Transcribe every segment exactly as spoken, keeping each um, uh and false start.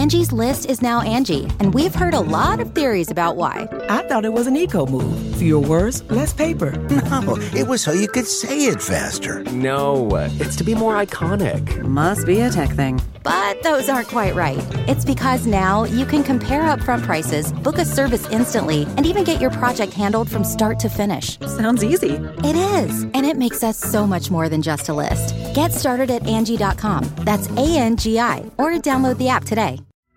Angie's List is now Angie, and we've heard a lot of theories about why. I thought it was an eco move. Fewer words, less paper. No, it was so you could say it faster. No, it's to be more iconic. Must be a tech thing. But those aren't quite right. It's because now you can compare upfront prices, book a service instantly, and even get your project handled from start to finish. Sounds easy. It is, and it makes us so much more than just a list. Get started at Angie dot com. That's A N G I, or download the app today.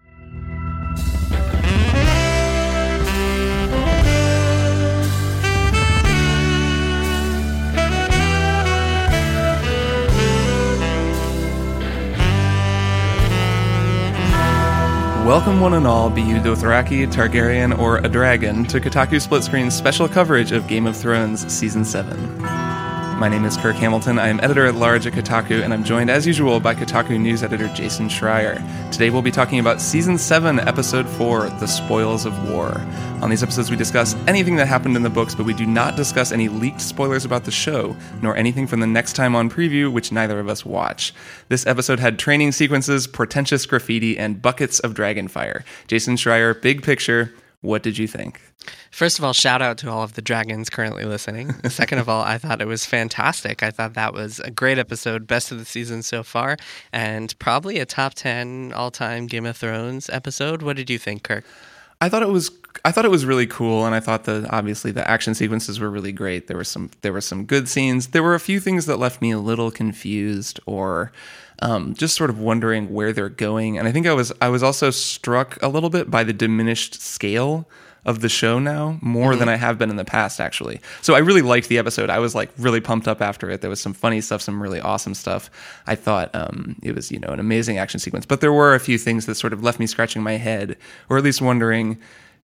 Welcome one and all, be you Dothraki, Targaryen, or a dragon, to Kotaku Split Screen's special coverage of Game of Thrones Season seven. My name is Kirk Hamilton, I am editor-at-large at Kotaku, and I'm joined as usual by Kotaku News editor Jason Schreier. Today we'll be talking about Season seven, Episode four, The Spoils of War. On these episodes we discuss anything that happened in the books, but we do not discuss any leaked spoilers about the show, nor anything from the Next Time On preview, which neither of us watch. This episode had training sequences, portentous graffiti, and buckets of dragonfire. Jason Schreier, big picture, what did you think? First of all, shout out to all of the dragons currently listening. Second of all, I thought it was fantastic. I thought that was a great episode, best of the season so far, and probably a top ten all-time Game of Thrones episode. What did you think, Kirk? I thought it was I thought it was really cool, and I thought that obviously the action sequences were really great. There were some there were some good scenes. There were a few things that left me a little confused or um, just sort of wondering where they're going. And I think I was I was also struck a little bit by the diminished scale of the show now, more mm-hmm. than I have been in the past, actually. So I really liked the episode. I was like really pumped up after it. There was some funny stuff, some really awesome stuff. I thought um, it was, you know, an amazing action sequence. But there were a few things that sort of left me scratching my head, or at least wondering,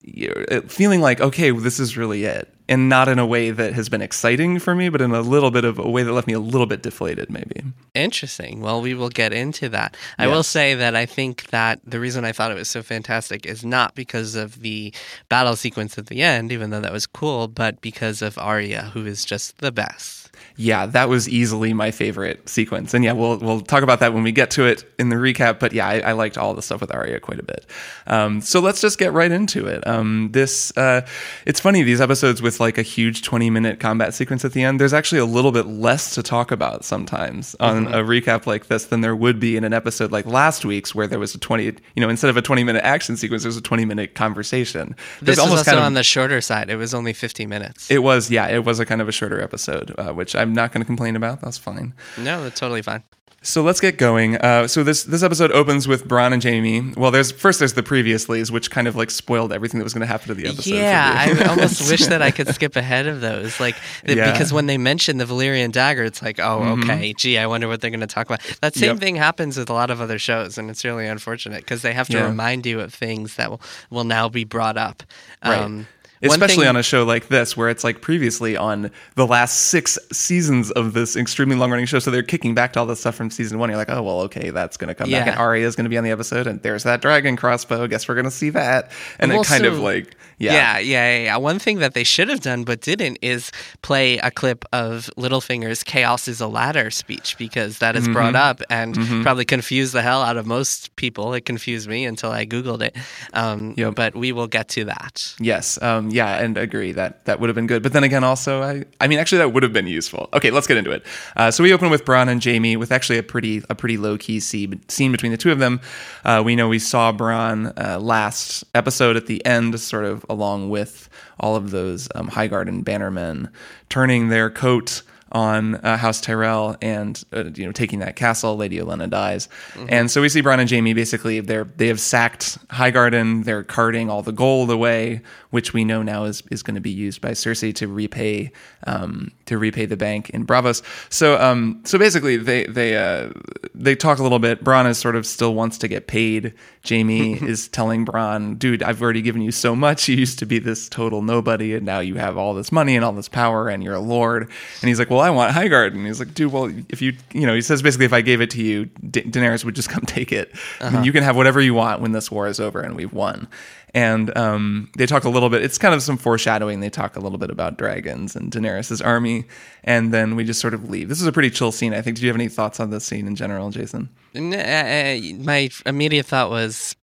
feeling like, okay, well, this is really it. And not in a way that has been exciting for me, but in a little bit of a way that left me a little bit deflated, maybe. Interesting. Well, we will get into that. I yes. will say that I think that the reason I thought it was so fantastic is not because of the battle sequence at the end, even though that was cool, but because of Arya, who is just the best. Yeah, that was easily my favorite sequence. And yeah, we'll we'll talk about that when we get to it in the recap. But yeah, I, I liked all the stuff with Arya quite a bit. Um, so let's just get right into it. Um, this uh, it's funny, these episodes with like a huge twenty minute combat sequence at the end, there's actually a little bit less to talk about sometimes on mm-hmm. a recap like this than there would be in an episode like last week's, where there was a twenty, you know, instead of a twenty minute action sequence, there's a twenty minute conversation. This was almost also kind of, on the shorter side. It was only fifty minutes. It was, yeah, it was a kind of a shorter episode, uh, which I'm not going to complain about. That's fine. No, that's totally fine. So let's get going. Uh, so this this episode opens with Bronn and Jaime. Well, there's first there's the previouslys, which kind of like spoiled everything that was going to happen to the episode. Yeah, I almost wish that I could skip ahead of those, like the, yeah. because when they mention the Valyrian dagger, it's like, oh, mm-hmm. okay, gee, I wonder what they're going to talk about. That same yep. thing happens with a lot of other shows, and it's really unfortunate because they have to yeah. remind you of things that will, will now be brought up. Right. Um, Especially thing, on a show like this, where it's like previously on the last six seasons of this extremely long-running show, so they're kicking back to all the stuff from season one. You're like, oh, well, okay, that's going to come yeah. back, and Arya is going to be on the episode, and there's that dragon crossbow. Guess we're going to see that. And well, it kind so, of like, yeah. yeah. Yeah, yeah, yeah. One thing that they should have done but didn't is play a clip of Littlefinger's "Chaos is a Ladder" speech, because that is mm-hmm. brought up and mm-hmm. probably confused the hell out of most people. It confused me until I Googled it. Um, yep. But we will get to that. Yes. Um, yeah, and agree. That that would have been good. But then again, also, I I mean, actually, that would have been useful. Okay, let's get into it. Uh, so we open with Bronn and Jaime with actually a pretty a pretty low key scene, scene between the two of them. Uh, we know we saw Bronn uh, last episode at the end, sort of along with all of those um, Highgarden bannermen turning their coat on uh, House Tyrell and uh, you know taking that castle. Lady Olenna dies, mm-hmm. and so we see Bronn and Jaime basically they're they have sacked Highgarden. They're carting all the gold away, which we know now is is going to be used by Cersei to repay um, to repay the bank in Braavos. So um, so basically they they uh, they talk a little bit. Bronn is sort of still wants to get paid. Jaime is telling Bronn, dude, I've already given you so much. You used to be this total nobody, and now you have all this money and all this power, and you're a lord. And he's like, well, I want Highgarden. And he's like, dude, well, if you, you know, he says basically, if I gave it to you, Da- Daenerys would just come take it. Uh-huh. I mean, you can have whatever you want when this war is over and we've won. And um, they talk a little bit, it's kind of some foreshadowing. They talk a little bit about dragons and Daenerys' army, and then we just sort of leave. This is a pretty chill scene, I think. Do you have any thoughts on this scene in general, Jason? Uh, my immediate thought was,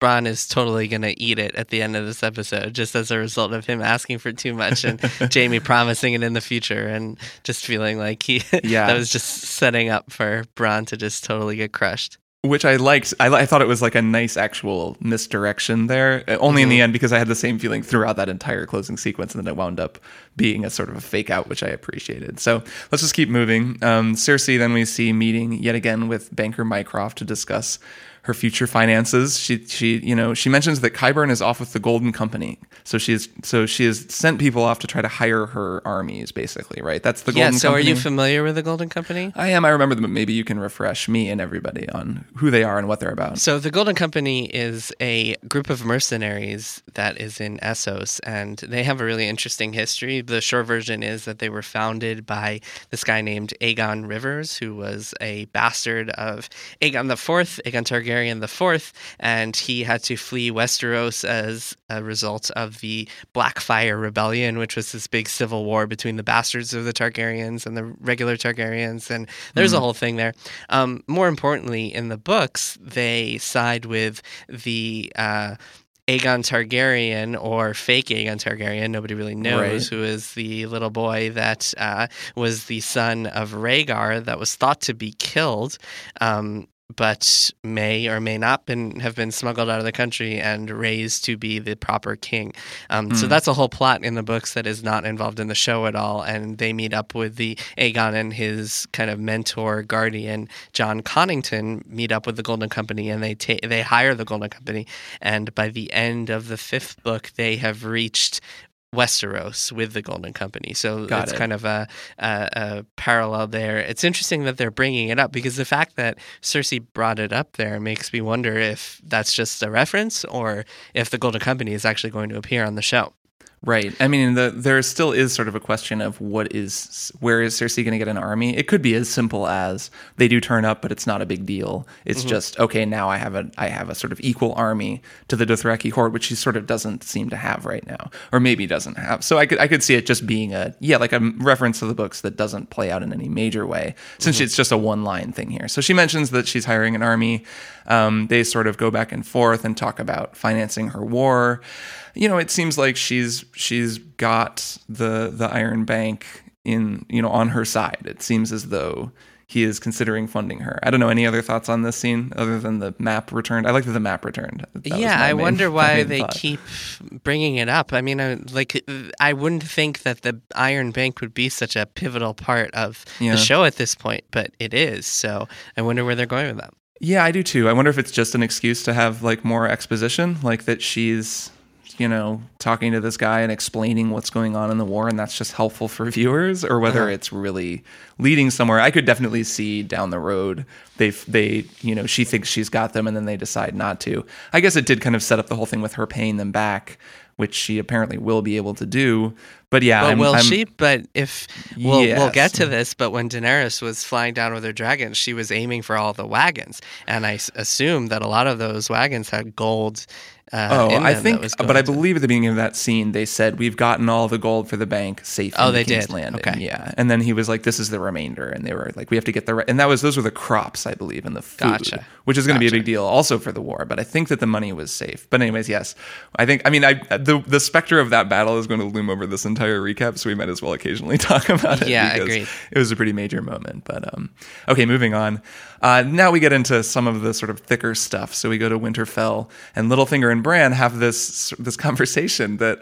Bronn is totally going to eat it at the end of this episode, just as a result of him asking for too much and Jaime promising it in the future, and just feeling like he Yeah. that was just setting up for Bronn to just totally get crushed. Which I liked. I, I thought it was like a nice actual misdirection there. uh, Only in the end, because I had the same feeling throughout that entire closing sequence, and then it wound up being a sort of a fake out, which I appreciated. So let's just keep moving. Um, Cersei, then we see meeting yet again with banker Mycroft to discuss her future finances. She, she, you know, she mentions that Qyburn is off with the Golden Company, so she is, so she has sent people off to try to hire her armies, basically, right? That's the Yeah, Golden so Company. are you familiar with the Golden Company? I am. I remember them, but maybe you can refresh me and everybody on who they are and what they're about. So the Golden Company is a group of mercenaries that is in Essos, and they have a really interesting history. The short version is that they were founded by this guy named Aegon Rivers, who was a bastard of Aegon the Fourth, Aegon Targaryen the Fourth, and he had to flee Westeros as a result of the Blackfire Rebellion, which was this big civil war between the bastards of the Targaryens and the regular Targaryens, and there's mm. a whole thing there. Um, more importantly, in the books, they side with the uh, Aegon Targaryen, or fake Aegon Targaryen, nobody really knows, right. who is the little boy that uh, was the son of Rhaegar that was thought to be killed, um, but may or may not been, have been smuggled out of the country and raised to be the proper king. Um, mm. So that's a whole plot in the books that is not involved in the show at all, and they meet up with the Aegon and his kind of mentor, guardian, Jon Connington, meet up with the Golden Company, and they ta- they hire the Golden Company, and by the end of the fifth book, they have reached Westeros with the Golden Company. So Got it's it. kind of a, a, a parallel there. It's interesting that they're bringing it up, because the fact that Cersei brought it up there makes me wonder if that's just a reference or if the Golden Company is actually going to appear on the show. Right. I mean, the, there still is sort of a question of what is, where is Cersei going to get an army? It could be as simple as they do turn up, but it's not a big deal. It's mm-hmm. just, okay, now I have a, I have a sort of equal army to the Dothraki horde, which she sort of doesn't seem to have right now, or maybe doesn't have. So I could, I could see it just being a, yeah, like a reference to the books that doesn't play out in any major way, since mm-hmm. it's just a one line thing here. So she mentions that she's hiring an army. Um, they sort of go back and forth and talk about financing her war. You know, it seems like she's she's got the the Iron Bank in, you know, on her side. It seems as though he is considering funding her. I don't know, any other thoughts on this scene other than the map returned? I like that the map returned. That yeah, I main, wonder why they thought. keep bringing it up. I mean, I, like, I wouldn't think that the Iron Bank would be such a pivotal part of yeah. the show at this point, but it is. So I wonder where they're going with that. Yeah, I do too. I wonder if it's just an excuse to have like more exposition, like that she's, you know, talking to this guy and explaining what's going on in the war, and that's just helpful for viewers, or whether uh-huh. it's really leading somewhere. I could definitely see down the road they they you know, she thinks she's got them and then they decide not to. I guess it did kind of set up the whole thing with her paying them back, which she apparently will be able to do. But yeah, but I'm, will I'm, she? But if we'll yes. we'll get to this. But when Daenerys was flying down with her dragons, she was aiming for all the wagons, and I s- assume that a lot of those wagons had gold. Uh, oh, in I them think, that was but I to... believe at the beginning of that scene they said we've gotten all the gold for the bank safe. Oh, in they King's did. Landing. Okay, yeah, and then he was like, "This is the remainder," and they were like, "We have to get the," re-. and that was those were the crops, I believe, and the food, gotcha. which is going to gotcha. be a big deal also for the war. But I think that the money was safe. But anyways, yes, I think. I mean, I the the specter of that battle is going to loom over this entire recap, so we might as well occasionally talk about it. Yeah, because agreed. It was a pretty major moment. But um, okay, moving on. Uh, now we get into some of the sort of thicker stuff. So we go to Winterfell, and Littlefinger and Bran have this this conversation that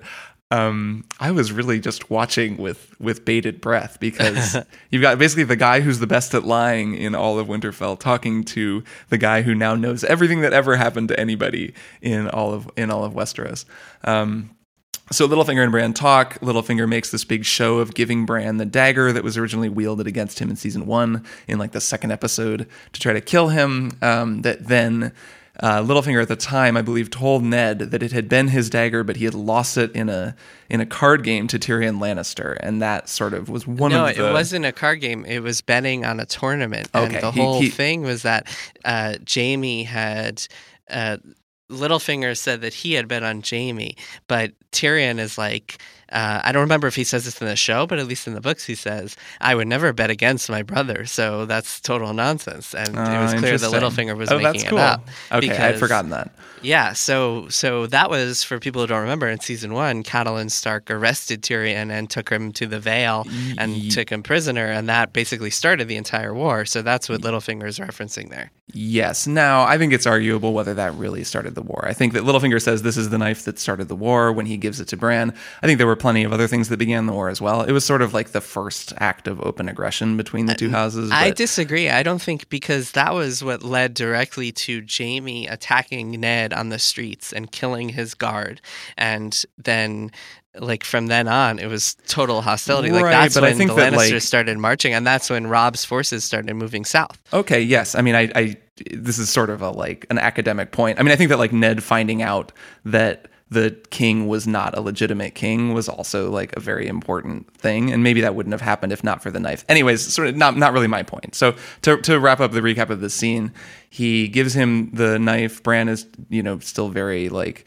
um, I was really just watching with with bated breath, because you've got basically the guy who's the best at lying in all of Winterfell talking to the guy who now knows everything that ever happened to anybody in all of in all of Westeros. Um, So Littlefinger and Bran talk. Littlefinger makes this big show of giving Bran the dagger that was originally wielded against him in season one, in like the second episode, to try to kill him. Um, that then uh, Littlefinger at the time, I believe, told Ned that it had been his dagger, but he had lost it in a in a card game to Tyrion Lannister, and that sort of was one no, of the. No, it wasn't a card game. It was betting on a tournament, Okay, and the he- whole he- thing was that uh, Jaime had. Uh, Littlefinger said that he had bet on Jaime, but Tyrion is like, uh, I don't remember if he says this in the show, but at least in the books he says, I would never bet against my brother, so that's total nonsense. And Uh, it was clear that interesting. Littlefinger was oh, making that's it cool. up. Okay, I had because- forgotten that. Yeah, so so that was, for people who don't remember, in season one, Catelyn Stark arrested Tyrion and took him to the Vale and Ye- took him prisoner, and that basically started the entire war. So that's what Littlefinger is referencing there. Yes. Now, I think it's arguable whether that really started the war. I think that Littlefinger says this is the knife that started the war when he gives it to Bran. I think there were plenty of other things that began the war as well. It was sort of like the first act of open aggression between the two houses. I but- disagree. I don't think, because that was what led directly to Jaime attacking Ned on the streets and killing his guard. And then, like, from then on, it was total hostility. Like, Right, that's but I when think the that, Lannisters like- started marching, and that's when Robb's forces started moving south. Okay, yes. I mean, I, I this is sort of a like an academic point. I mean, I think that like Ned finding out that the king was not a legitimate king was also like a very important thing, and maybe that wouldn't have happened if not for the knife. Anyways, sort of not not really my point. So to to wrap up the recap of this scene, he gives him the knife. Bran is, you know, still very like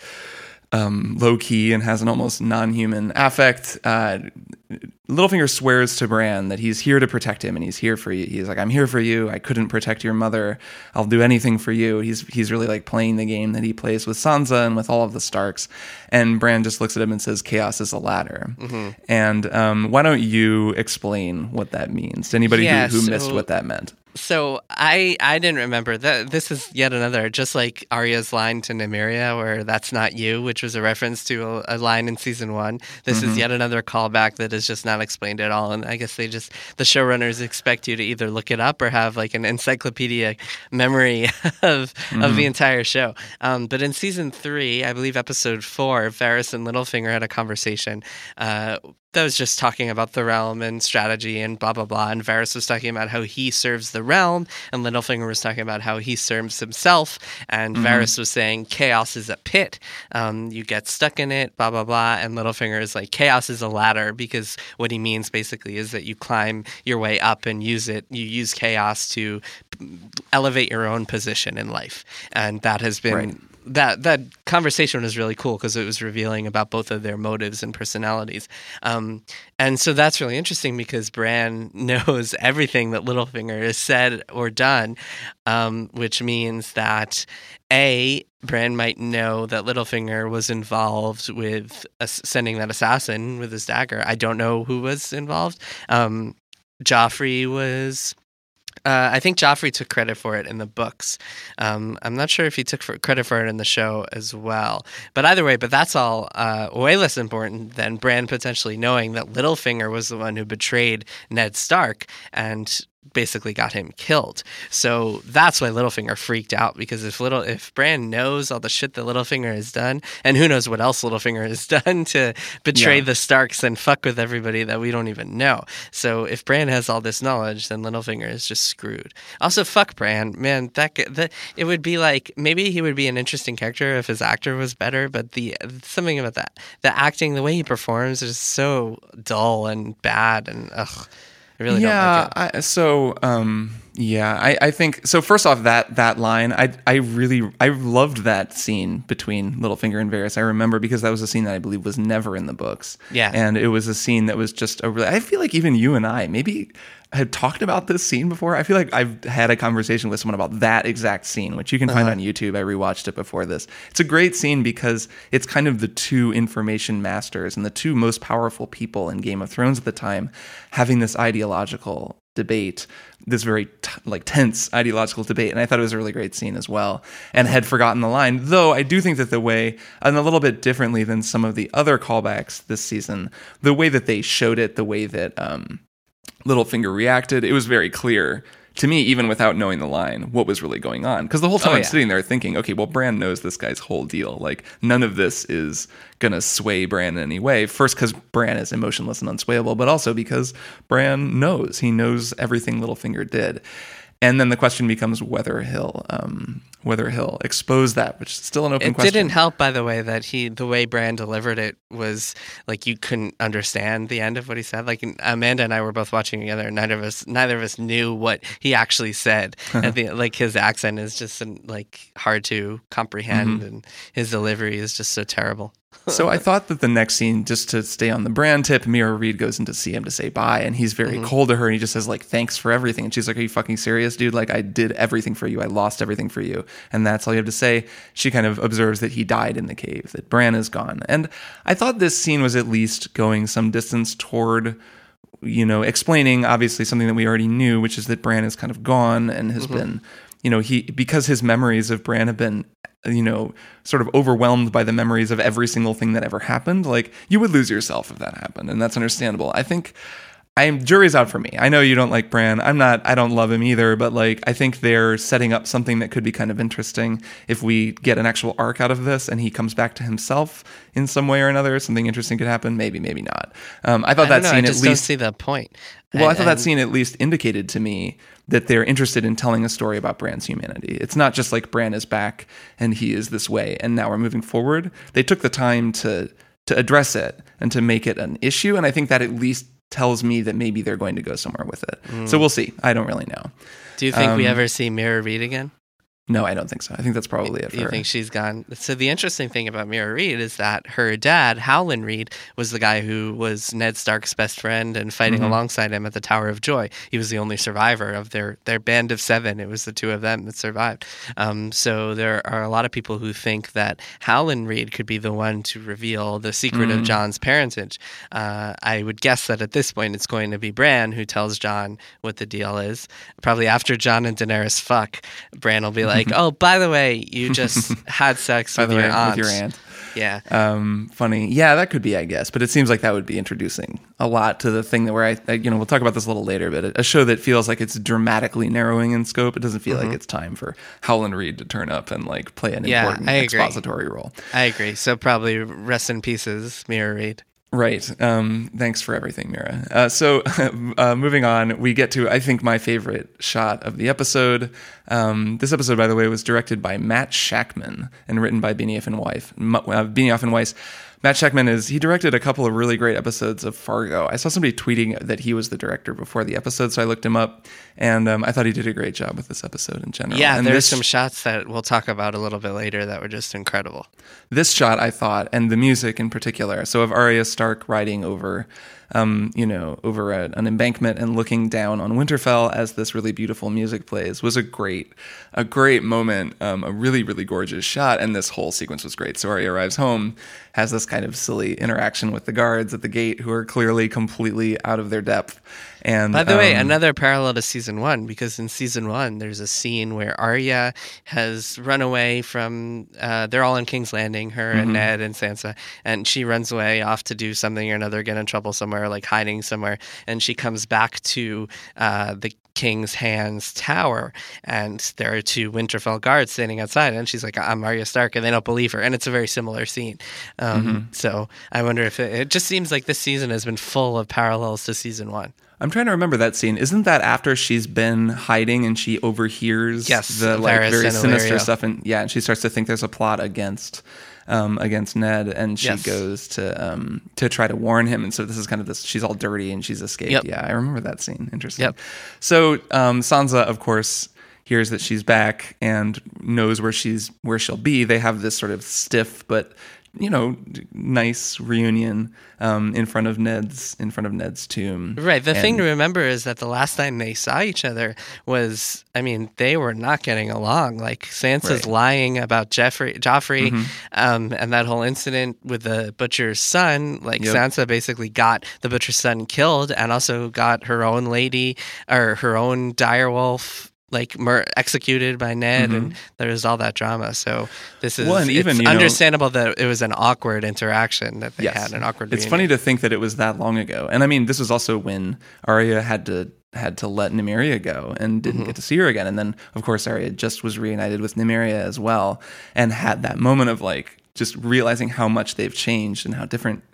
um, low key and has an almost non-human affect. Uh, Littlefinger swears to Bran that he's here to protect him and he's here for you. He's like, I'm here for you. I couldn't protect your mother. I'll do anything for you. He's he's really like playing the game that he plays with Sansa and with all of the Starks. And Bran just looks at him and says, chaos is a ladder. Mm-hmm. And um, why don't you explain what that means to anybody Yeah, who, who so- missed what that meant? So I I didn't remember that. This is yet another, just like Arya's line to Nymeria, where "that's not you," which was a reference to a, a line in season one. This Mm-hmm. is yet another callback that is just not explained at all. And I guess they just the showrunners expect you to either look it up or have like an encyclopedia memory of Mm-hmm. of the entire show. Um, but in season three, I believe episode four, Varys and Littlefinger had a conversation. Uh, that was just talking about the realm and strategy and blah, blah, blah. And Varys was talking about how he serves the realm, and Littlefinger was talking about how he serves himself. And Mm-hmm. Varys was saying chaos is a pit. Um, you get stuck in it, blah, blah, blah. And Littlefinger is like, chaos is a ladder, because what he means basically is that you climb your way up and use it. You use chaos to elevate your own position in life. And that has been... Right. That that conversation was really cool because it was revealing about both of their motives and personalities. Um, and so that's really interesting because Bran knows everything that Littlefinger has said or done, um, which means that, A, Bran might know that Littlefinger was involved with uh, sending that assassin with his dagger. I don't know who was involved. Um, Joffrey was... Uh, I think Joffrey took credit for it in the books. Um, I'm not sure if he took for, credit for it in the show as well. But either way, but that's all uh, way less important than Bran potentially knowing that Littlefinger was the one who betrayed Ned Stark and basically got him killed. So that's why Littlefinger freaked out, because if little if Bran knows all the shit that Littlefinger has done, and who knows what else Littlefinger has done to betray Yeah. the Starks and fuck with everybody that we don't even know. So if Bran has all this knowledge, then Littlefinger is just screwed. Also, fuck Bran, man. That, g- that it would be like, maybe he would be an interesting character if his actor was better, but the something about that, the acting, the way he performs is so dull and bad, and ugh. I really yeah, don't like it. I, so um, yeah, I, I think so. First off, that that line, I I really I loved that scene between Littlefinger and Varys. I remember because that was a scene that I believe was never in the books. Yeah. and it was a scene that was just a really. I feel like even you and I maybe had talked about this scene before. I feel like I've had a conversation with someone about that exact scene, which you can find on YouTube. I rewatched it before this. It's a great scene because it's kind of the two information masters and the two most powerful people in Game of Thrones at the time having this ideological debate, this very t- like tense ideological debate. And I thought it was a really great scene as well, and had forgotten the line, though I do think that the way, and a little bit differently than some of the other callbacks this season, the way that they showed it, the way that um, Littlefinger reacted, it was very clear to me, even without knowing the line, what was really going on. Because the whole time Oh, I'm yeah. sitting there thinking, okay, well, Bran knows this guy's whole deal. Like, none of this is going to sway Bran in any way. First, because Bran is emotionless and unswayable, but also because Bran knows. He knows everything Littlefinger did. And then the question becomes whether he'll um, whether he'll expose that, which is still an open It question. didn't help, by the way, that he the way Bran delivered it was like you couldn't understand the end of what he said. Like Amanda and I were both watching together, and neither of us neither of us knew what he actually said. I think like his accent is just like hard to comprehend, mm-hmm. and his delivery is just so terrible. So I thought that the next scene, just to stay on the Bran tip, Mira Reed goes in to see him to say bye, and he's very mm-hmm. cold to her, and he just says, like, thanks for everything. And she's like, are you fucking serious, dude? Like, I did everything for you. I lost everything for you. And that's all you have to say. She kind of observes that he died in the cave, that Bran is gone. And I thought this scene was at least going some distance toward, you know, explaining, obviously, something that we already knew, which is that Bran is kind of gone and has mm-hmm. been, you know, he because his memories of Bran have been, you know, sort of overwhelmed by the memories of every single thing that ever happened. Like, you would lose yourself if that happened, and that's understandable. I think I'm jury's out for me. I know you don't like Bran. I'm not, I don't love him either, but like, I think they're setting up something that could be kind of interesting if we get an actual arc out of this and he comes back to himself in some way or another. Something interesting could happen. Maybe, maybe not. Um, I thought I that know, scene I at just least. Don't see the point. Well, I, I thought that scene at least indicated to me that they're interested in telling a story about Bran's humanity. It's not just like Bran is back and he is this way and now we're moving forward. They took the time to to address it and to make it an issue, and I think that at least tells me that maybe they're going to go somewhere with it. Mm. So we'll see. I don't really know. Do you think um, we ever see Mira Reed again? No, I don't think so. I think that's probably it for you her. think she's gone? So the interesting thing about Mira Reed is that her dad, Howland Reed, was the guy who was Ned Stark's best friend and fighting mm-hmm. alongside him at the Tower of Joy. He was the only survivor of their, their band of seven. It was the two of them that survived. Um, so there are a lot of people who think that Howland Reed could be the one to reveal the secret mm. of Jon's parentage. Uh, I would guess that at this point it's going to be Bran who tells Jon what the deal is. Probably after Jon and Daenerys fuck, Bran will be like, oh, by the way, you just had sex with, the your way, aunt. with your aunt. Yeah. Um, funny. Yeah, that could be, I guess. But it seems like that would be introducing a lot to the thing that where I, I you know, we'll talk about this a little later, but a, a show that feels like it's dramatically narrowing in scope. It doesn't feel mm-hmm. like it's time for Howland Reed to turn up and like play an yeah, important I agree. expository role. I agree. So probably rest in pieces, Mira Reed. Right. Um, thanks for everything, Mira. Uh, so uh, moving on, we get to, I think, my favorite shot of the episode. Um, this episode, by the way, was directed by Matt Shakman and written by Benioff and Weiss. Uh, Benioff and Weiss. Matt Shakman is, he directed a couple of really great episodes of Fargo. I saw somebody tweeting that he was the director before the episode, so I looked him up, and um, I thought he did a great job with this episode in general. Yeah, and there's this, some shots that we'll talk about a little bit later that were just incredible. This shot, I thought, and the music in particular, so of Arya Stark riding over, um, you know, over a, an embankment and looking down on Winterfell as this really beautiful music plays, was a great, a great moment, um, a really, really gorgeous shot, and this whole sequence was great. So Arya arrives home, has this kind of silly interaction with the guards at the gate who are clearly completely out of their depth. And by the um, way, another parallel to season one, because in season one, there's a scene where Arya has run away from, uh, they're all in King's Landing, her mm-hmm. and Ned and Sansa, and she runs away off to do something or another, get in trouble somewhere, like hiding somewhere, and she comes back to uh, the King's Hand's tower, and there are two Winterfell guards standing outside, and she's like, I'm Arya Stark, and they don't believe her, and it's a very similar scene. Um, mm-hmm. So I wonder if it, it just seems like this season has been full of parallels to season one. I'm trying to remember that scene. Isn't that after she's been hiding and she overhears yes, the like Varys very and sinister Illyrio. stuff, and yeah, and she starts to think there's a plot against um, against Ned, and she yes. goes to um, to try to warn him, and so this is kind of this. She's all dirty and she's escaped. Yep. Yeah, I remember that scene. Interesting. Yep. So um, Sansa, of course, hears that she's back and knows where she's where she'll be. They have this sort of stiff but, you know, nice reunion um, in front of Ned's in front of Ned's tomb. Right. The and, thing to remember is that the last time they saw each other was, I mean, they were not getting along. Like Sansa's right. lying about Jeffrey, Joffrey, mm-hmm. um, and that whole incident with the butcher's son. Like yep. Sansa basically got the butcher's son killed, and also got her own lady or her own direwolf like mur- executed by Ned, mm-hmm. and there's all that drama. So this is well, and even, it's you know, understandable that it was an awkward interaction that they yes. had, an awkward It's reunion. funny to think that it was that long ago. And I mean, this was also when Arya had to had to let Nymeria go and didn't mm-hmm. get to see her again. And then, of course, Arya just was reunited with Nymeria as well and had that moment of like just realizing how much they've changed and how different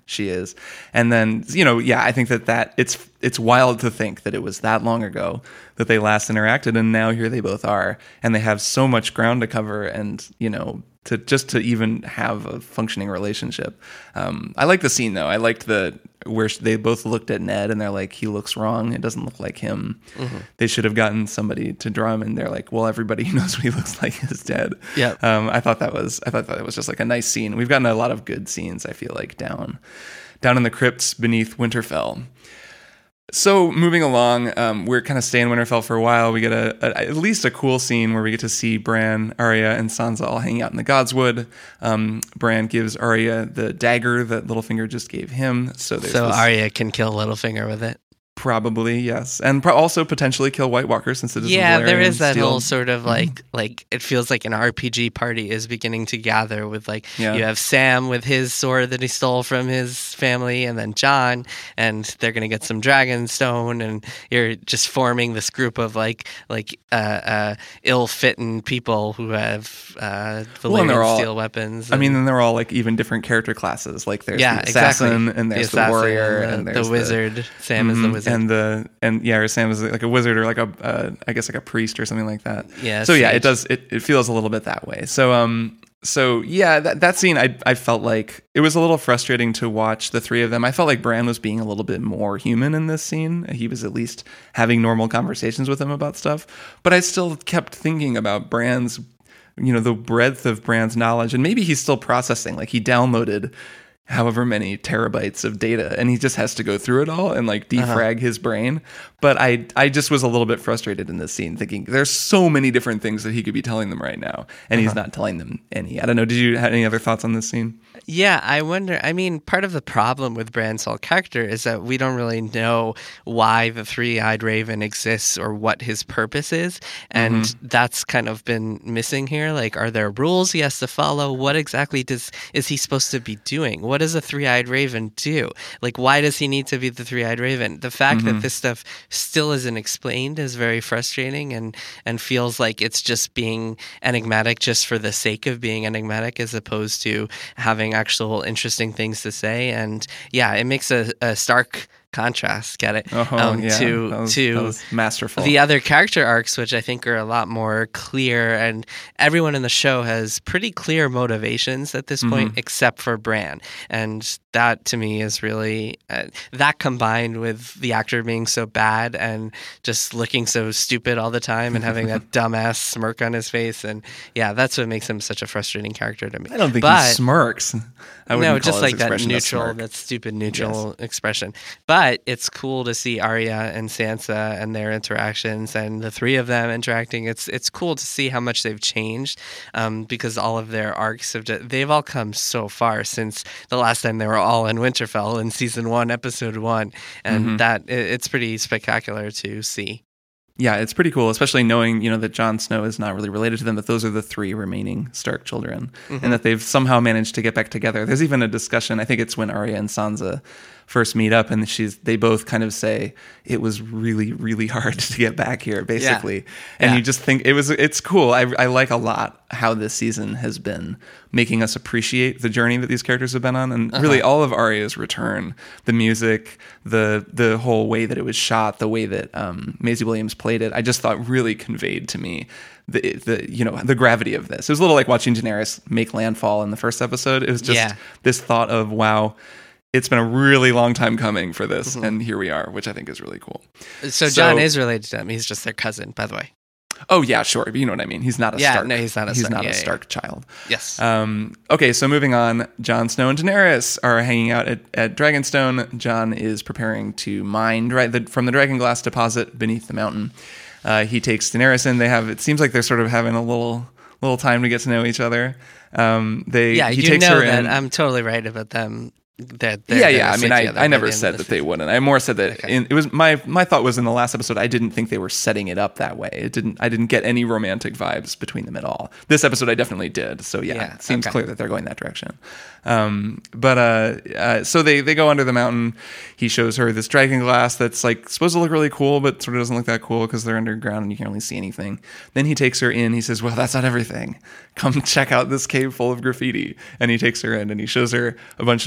she is. And then, you know, yeah, I think that that it's it's wild to think that it was that long ago that they last interacted, and now here they both are, and they have so much ground to cover, and, you know, to just to even have a functioning relationship. Um, I like the scene though. I liked the where they both looked at Ned and they're like, he looks wrong. It doesn't look like him. Mm-hmm. They should have gotten somebody to draw him, and they're like, well, everybody who knows what he looks like is dead. Yeah. Um, I thought that was I thought that was just like a nice scene. We've gotten a lot of good scenes, I feel like, down down in the crypts beneath Winterfell. So moving along, um, we're kind of staying in Winterfell for a while. We get a, a at least a cool scene where we get to see Bran, Arya, and Sansa all hanging out in the Godswood. Um, Bran gives Arya the dagger that Littlefinger just gave him. So there's so this, Arya can kill Littlefinger with it. Probably, yes, and pro- also potentially kill White Walkers since it is yeah. Valyrian There is that steel. whole sort of like like it feels like an R P G party is beginning to gather with like Yeah. you have Sam with his sword that he stole from his family, and then Jon, and they're gonna get some Dragonstone, and you're just forming this group of like like uh, uh, ill-fitting people who have uh, Valyrian Well, and they're all- steel weapons. I mean, and- then they're all like even different character classes. Like there's yeah, the assassin, exactly. and there's the, assassin, warrior, the, and there's the wizard. Sam is the Mhm. wizard. and the and yeah, or Sam is like a wizard or like a uh, I guess like a priest or something like that. Yeah, So yeah, sage. it does. It, it feels a little bit that way. So um, so yeah, that that scene I I felt like it was a little frustrating to watch the three of them. I felt like Bran was being a little bit more human in this scene. He was at least having normal conversations with him about stuff. But I still kept thinking about Bran's, you know, the breadth of Bran's knowledge, and maybe he's still processing. Like he downloaded however many terabytes of data, and he just has to go through it all and like defrag uh-huh. his brain. But I I just was a little bit frustrated in this scene, thinking there's so many different things that he could be telling them right now, and uh-huh. he's not telling them any. I don't know. Did you have any other thoughts on this scene? Yeah, I wonder. I mean, part of the problem with Bran's whole character is that we don't really know why the three-eyed raven exists or what his purpose is, and mm-hmm. that's kind of been missing here. Like, are there rules he has to follow? What exactly does is he supposed to be doing? What does a three-eyed raven do? Like, why does he need to be the three-eyed raven? The fact mm-hmm. that this stuff still isn't explained is very frustrating, and and feels like it's just being enigmatic just for the sake of being enigmatic, as opposed to having actual interesting things to say. And yeah, it makes a, a stark contrast, get it? Oh, um, yeah. to that was, to that was masterful. The other character arcs, which I think are a lot more clear, and everyone in the show has pretty clear motivations at this point, mm-hmm. except for Bran. And that to me is really uh, that combined with the actor being so bad and just looking so stupid all the time and having that dumbass smirk on his face, and yeah, that's what makes him such a frustrating character to me. I don't think but, he smirks. I no, just like that neutral, that, that stupid neutral yes. expression. But it's cool to see Arya and Sansa and their interactions, and the three of them interacting. It's it's cool to see how much they've changed, um, because all of their arcs have just, they've all come so far since the last time they were all in Winterfell in season one, episode one, and mm-hmm. that it, it's pretty spectacular to see. Yeah, it's pretty cool, especially knowing, you know, that Jon Snow is not really related to them, that those are the three remaining Stark children, mm-hmm. and that they've somehow managed to get back together. There's even a discussion, I think it's when Arya and Sansa first meet up, and she's they both kind of say it was really, really hard to get back here, basically. Yeah. And yeah. you just think it was it's cool. I, I like a lot how this season has been making us appreciate the journey that these characters have been on, and uh-huh. really all of Arya's return, the music, the the whole way that it was shot, the way that um, Maisie Williams played it, I just thought really conveyed to me the the you know the gravity of this. It was a little like watching Daenerys make landfall in the first episode. It was just yeah. this thought of, wow, it's been a really long time coming for this, mm-hmm. and here we are, which I think is really cool. So, so Jon is related to them. He's just their cousin, by the way. Oh yeah, sure. But you know what I mean. He's not a yeah, Stark. no, he's not a he's Stark. not yeah, a yeah. Stark child. Yes. Um, okay, so moving on, Jon Snow and Daenerys are hanging out at, at Dragonstone. Jon is preparing to mine right the, from the Dragonglass deposit beneath the mountain. Uh, he takes Daenerys in. They have. It seems like they're sort of having a little little time to get to know each other. Um, they yeah, he you takes know her that in. I'm totally right about them. That yeah, yeah. I mean, I, I never said that they wouldn't. I more said that okay. in, it was my my thought was in the last episode. I didn't think they were setting it up that way. It didn't. I didn't get any romantic vibes between them at all. This episode, I definitely did. So yeah, yeah it seems okay. clear that they're going that direction. Um, but uh, uh, so they they go under the mountain. He shows her this dragon glass that's like supposed to look really cool, but sort of doesn't look that cool because they're underground and you can't really see anything. Then he takes her in. He says, "Well, that's not everything. Come check out this cave full of graffiti." And he takes her in and he shows her a bunch of goofy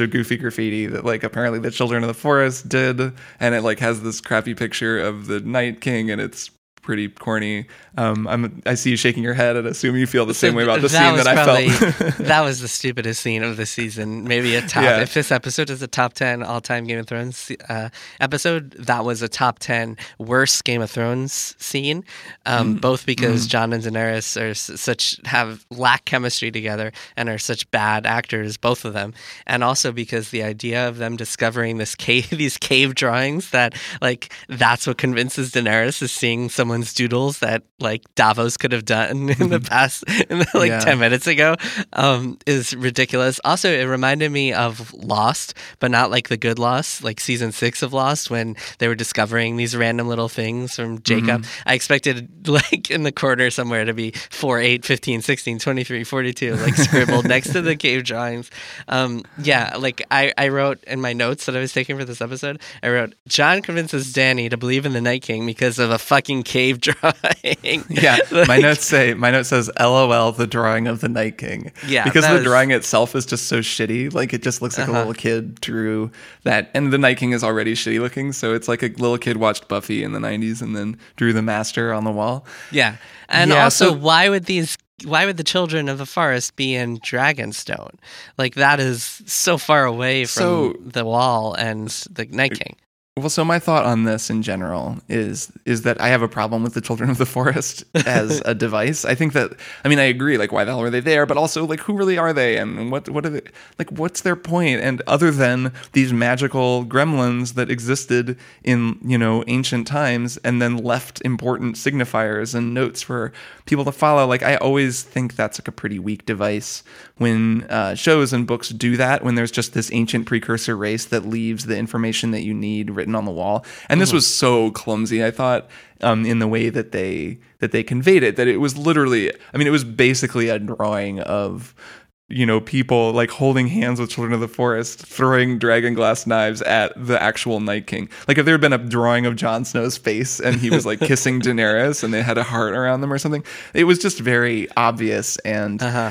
graffiti that like apparently the Children of the Forest did, and it like has this crappy picture of the Night King, and it's pretty corny. Um, I'm, I see you shaking your head and assume you feel the So same way about the that scene was that probably, I felt. That was the stupidest scene of the season. Maybe a top. Yeah. If this episode is a top ten all-time Game of Thrones uh, episode, that was a top ten worst Game of Thrones scene. Um, mm. Both because mm. Jon and Daenerys are s- such have lack chemistry together and are such bad actors, both of them, and also because the idea of them discovering this cave, these cave drawings, that like that's what convinces Daenerys is seeing someone's doodles that like Davos could have done in the past, in the, like yeah. ten minutes ago, um, is ridiculous. Also, it reminded me of Lost, but not like the good Lost, like season six of Lost, when they were discovering these random little things from Jacob. Mm-hmm. I expected like in the corner somewhere to be four, eight, fifteen, sixteen, twenty-three, forty-two, like scribbled next to the cave drawings. Um, yeah, like I, I wrote in my notes that I was taking for this episode, I wrote, Jon convinces Dany to believe in the Night King because of a fucking cave drawing. Yeah, like, my notes say my note says LOL the drawing of the Night King. Yeah, because the was, drawing itself is just so shitty. Like it just looks like uh-huh. a little kid drew that, and the Night King is already shitty looking. So it's like a little kid watched Buffy in the nineties and then drew the Master on the wall. Yeah, and yeah, also so, why would these? Why would the Children of the Forest be in Dragonstone? Like that is so far away from so, the Wall and the Night King. Well, so my thought on this in general is is that I have a problem with the Children of the Forest as a device. I think that, I mean, I agree, like, why the hell are they there? But also, like, who really are they? And what what are they, like, what's their point? And other than these magical gremlins that existed in, you know, ancient times and then left important signifiers and notes for people to follow, like, I always think that's, like, a pretty weak device when uh, shows and books do that, when there's just this ancient precursor race that leaves the information that you need written on the wall. And this was so clumsy, I thought, um, in the way that they that they conveyed it, that it was literally, I mean, it was basically a drawing of, you know, people like holding hands with Children of the Forest, throwing dragon glass knives at the actual Night King. Like if there had been a drawing of Jon Snow's face and he was like kissing Daenerys and they had a heart around them or something, it was just very obvious. And, uh-huh.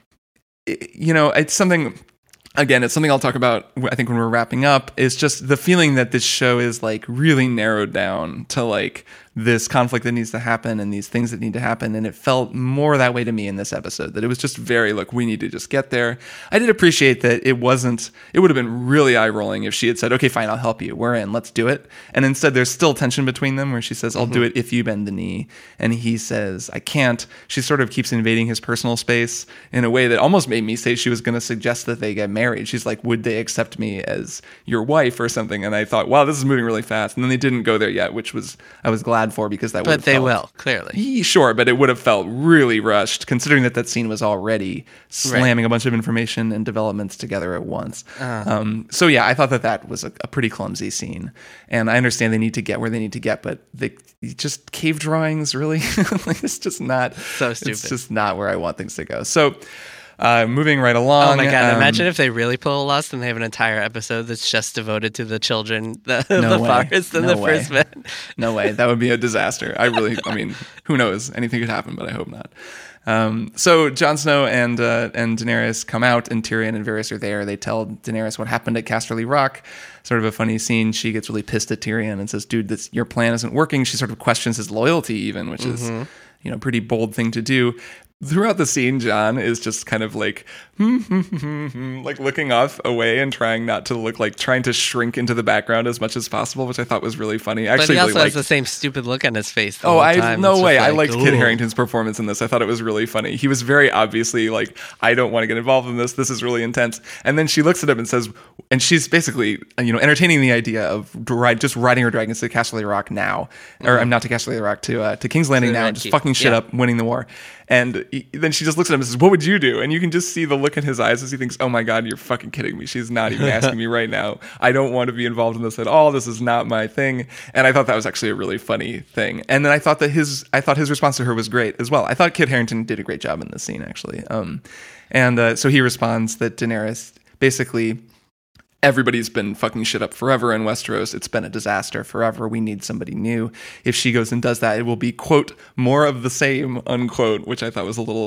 it, you know, it's something... Again, it's something I'll talk about, I think, when we're wrapping up. It's just the feeling that this show is like really narrowed down to like this conflict that needs to happen and these things that need to happen. And it felt more that way to me in this episode, that it was just very, look, we need to just get there. I did appreciate that it wasn't, it would have been really eye rolling if she had said, okay, fine, I'll help you. We're in, let's do it. And instead there's still tension between them where she says, I'll mm-hmm. do it if you bend the knee. And he says, I can't. She sort of keeps invading his personal space in a way that almost made me say she was going to suggest that they get married. She's like, would they accept me as your wife or something? And I thought, wow, this is moving really fast. And then they didn't go there yet, which was, I was glad for, because that would But they felt, will, clearly. Sure, but it would have felt really rushed, considering that that scene was already slamming right. a bunch of information and developments together at once. Uh-huh. Um, so yeah, I thought that that was a, a pretty clumsy scene. And I understand they need to get where they need to get, but they just cave drawings, really? Like, it's just not, so stupid. It's just not where I want things to go. So Uh, moving right along. Oh my god! Um, imagine if they really pull a Lost and they have an entire episode that's just devoted to the children, the, no the way. forest, and no the way. first men. No way. That would be a disaster. I really, I mean, who knows? Anything could happen, but I hope not. Um, so Jon Snow and uh, and Daenerys come out, and Tyrion and Varys are there. They tell Daenerys what happened at Casterly Rock. Sort of a funny scene. She gets really pissed at Tyrion and says, "Dude, this, your plan isn't working." She sort of questions his loyalty, even, which mm-hmm. is, you know, pretty bold thing to do. Throughout the scene, Jon is just kind of like, hmm, hmm, hmm, hmm, like looking off away and trying not to look like, trying to shrink into the background as much as possible, which I thought was really funny. Actually, but he also really has the same stupid look on his face. The oh, whole I time. no it's way! Like, I liked ooh. Kit Harington's performance in this. I thought it was really funny. He was very obviously like, I don't want to get involved in this. This is really intense. And then she looks at him and says, and she's basically, you know, entertaining the idea of ride, just riding her dragons to Casterly Rock now, mm-hmm. or I'm not to Casterly Rock to uh, to King's Landing to now, and just fucking shit yeah. up, winning the war. And he, then she just looks at him and says, "What would you do?" And you can just see the look in his eyes as he thinks, "Oh my God, you're fucking kidding me. She's not even asking me right now. I don't want to be involved in this at all. This is not my thing." And I thought that was actually a really funny thing. And then I thought that his, I thought his response to her was great as well. I thought Kit Harington did a great job in this scene, actually. Um, and uh, so he responds that Daenerys basically, everybody's been fucking shit up forever in Westeros. It's been a disaster forever. We need somebody new. If she goes and does that, it will be, quote, more of the same, unquote, which I thought was a little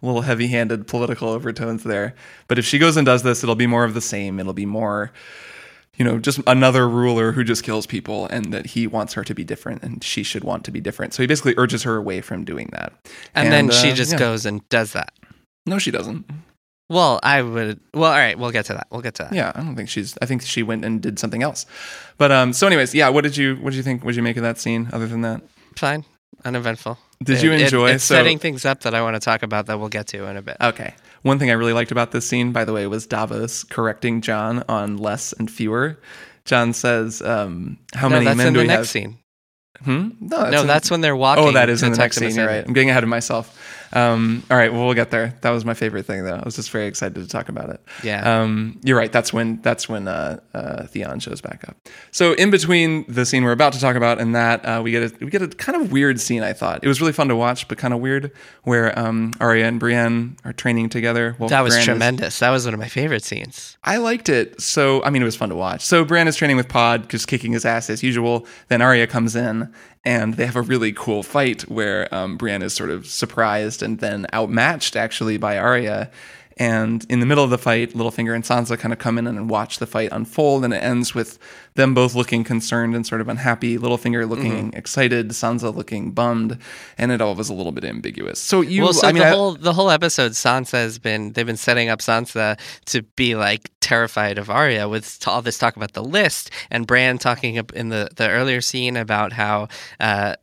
little heavy-handed political overtones there. But if she goes and does this, it'll be more of the same. It'll be more, you know, just another ruler who just kills people, and that he wants her to be different, and she should want to be different. So he basically urges her away from doing that. And, and then uh, she just yeah. goes and does that. No, she doesn't. Well, I would. Well, all right, we'll get to that. We'll get to that. Yeah, I don't think she's. I think she went and did something else. But um. So, anyways, yeah. What did you What did you think? What did you make of that scene? Other than that, Fine, uneventful. Did It- you it- enjoy? it's so, setting things up that I want to talk about that we'll get to in a bit. Okay. One thing I really liked about this scene, by the way, was Davos correcting John on less and fewer. John says, um, "How no, many that's men in do the we next have?" scene. Hmm? No, that's, No, in- that's when they're walking. Oh, that is to in the next Tuckamus scene. You're City. right. I'm getting ahead of myself. Um, all right. Well, we'll get there. That was my favorite thing, though. I was just very excited to talk about it. Yeah. Um, you're right. That's when that's when uh, uh, Theon shows back up. So in between the scene we're about to talk about and that, uh, we get a we get a kind of weird scene. I thought it was really fun to watch, but kind of weird, where um, Arya and Brienne are training together. Well, That was Bran is- tremendous. That was one of my favorite scenes. I liked it. So, I mean, it was fun to watch. So, Bran is training with Pod, just kicking his ass as usual. Then Arya comes in, and they have a really cool fight where um, Bran is sort of surprised and then outmatched, actually, by Arya. And in the middle of the fight, Littlefinger and Sansa kind of come in and watch the fight unfold, and it ends with them both looking concerned and sort of unhappy. Littlefinger looking Mm-hmm. excited, Sansa looking bummed, and it all was a little bit ambiguous. So you, well, so I mean, the I- whole the whole episode, Sansa has been they've been setting up Sansa to be like terrified of Arya with t- all this talk about the list, and Bran talking up in the, the earlier scene about how uh,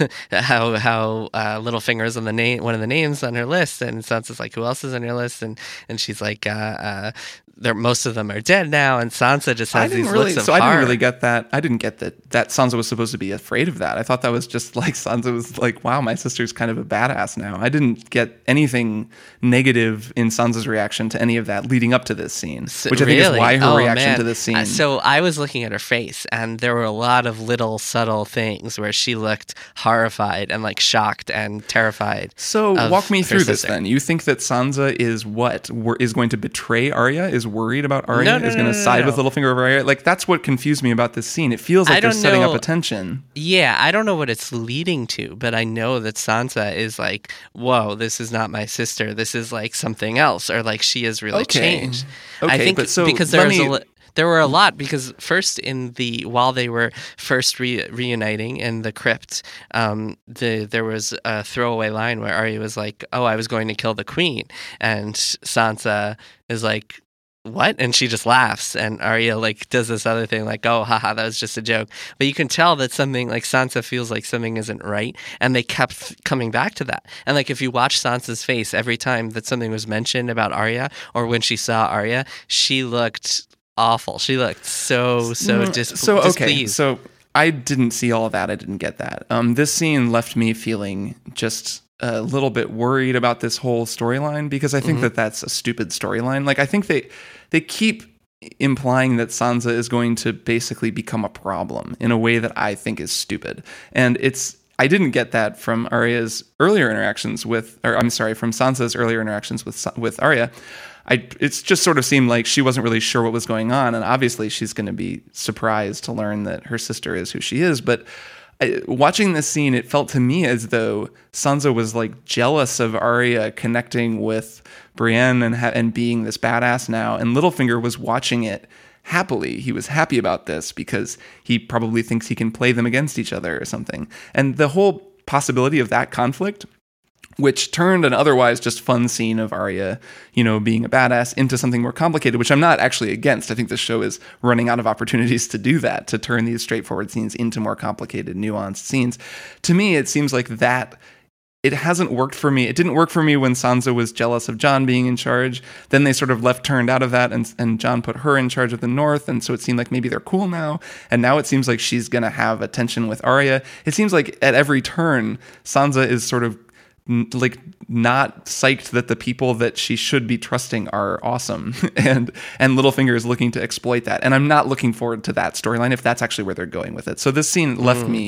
how how uh, Littlefinger is on the name one of the names on her list, and Sansa's like, who else is on your list? And and she's like, uh, uh, they're most of them are dead now, and Sansa just I has didn't these really, looks of so I horror. didn't really get that. I didn't get that that Sansa was supposed to be afraid of that. I thought that was just like Sansa was like, wow, my sister's kind of a badass now. I didn't get anything negative in Sansa's reaction to any of that leading up to this scene, So- which I think really? is why her Oh, reaction man. to this scene. Uh, So I was looking at her face, and there were a lot of little subtle things where she looked horrified and like shocked and terrified. So of walk me her through this sister. then. You think that Sansa is what? Wor- is going to betray Arya? Is worried about Arya? No, no, is no, going to no, side no. with Littlefinger over Arya? Like that's what confused me about this scene. It feels I like they're don't setting up know- a tension. Yeah, I don't know what it's leading to, but I know that Sansa is like, whoa, this is not my sister. This is like something else, or like she has really Okay. changed. I Okay, think but so because let there's a me- li- there were a lot because first in the while they were first re- reuniting in the crypt, um, the there was a throwaway line where Arya was like, "Oh, I was going to kill the queen," and Sansa is like, what? And she just laughs, and Arya like does this other thing like, oh, haha, that was just a joke. But you can tell that something like Sansa feels like something isn't right, and they kept coming back to that. And like if you watch Sansa's face every time that something was mentioned about Arya, or when she saw Arya, she looked awful. She looked so so Mm, dis- so okay. displeased. So I didn't see all of that. I didn't get that. Um, this scene left me feeling just a little bit worried about this whole storyline because I think Mm-hmm. that that's a stupid storyline. Like I think they they keep implying that Sansa is going to basically become a problem in a way that I think is stupid, and it's. I didn't get that from Arya's earlier interactions with, or I'm sorry, from Sansa's earlier interactions with Sa- with Arya. I, it's just sort of seemed like she wasn't really sure what was going on, and obviously she's going to be surprised to learn that her sister is who she is. But I, watching this scene, it felt to me as though Sansa was like jealous of Arya connecting with Brienne and ha- and being this badass now, and Littlefinger was watching it happily. He was happy about this because he probably thinks he can play them against each other or something. And the whole possibility of that conflict, which turned an otherwise just fun scene of Arya, you know, being a badass into something more complicated, which I'm not actually against. I think the show is running out of opportunities to do that, to turn these straightforward scenes into more complicated, nuanced scenes. To me, it seems like that it hasn't worked for me. It didn't work for me when Sansa was jealous of Jon being in charge. Then they sort of left turned out of that, and, and Jon put her in charge of the North, and so it seemed like maybe they're cool now. And now it seems like she's going to have a tension with Arya. It seems like at every turn, Sansa is sort of n- like not psyched that the people that she should be trusting are awesome, and and Littlefinger is looking to exploit that. And I'm not looking forward to that storyline if that's actually where they're going with it. So this scene left Mm. me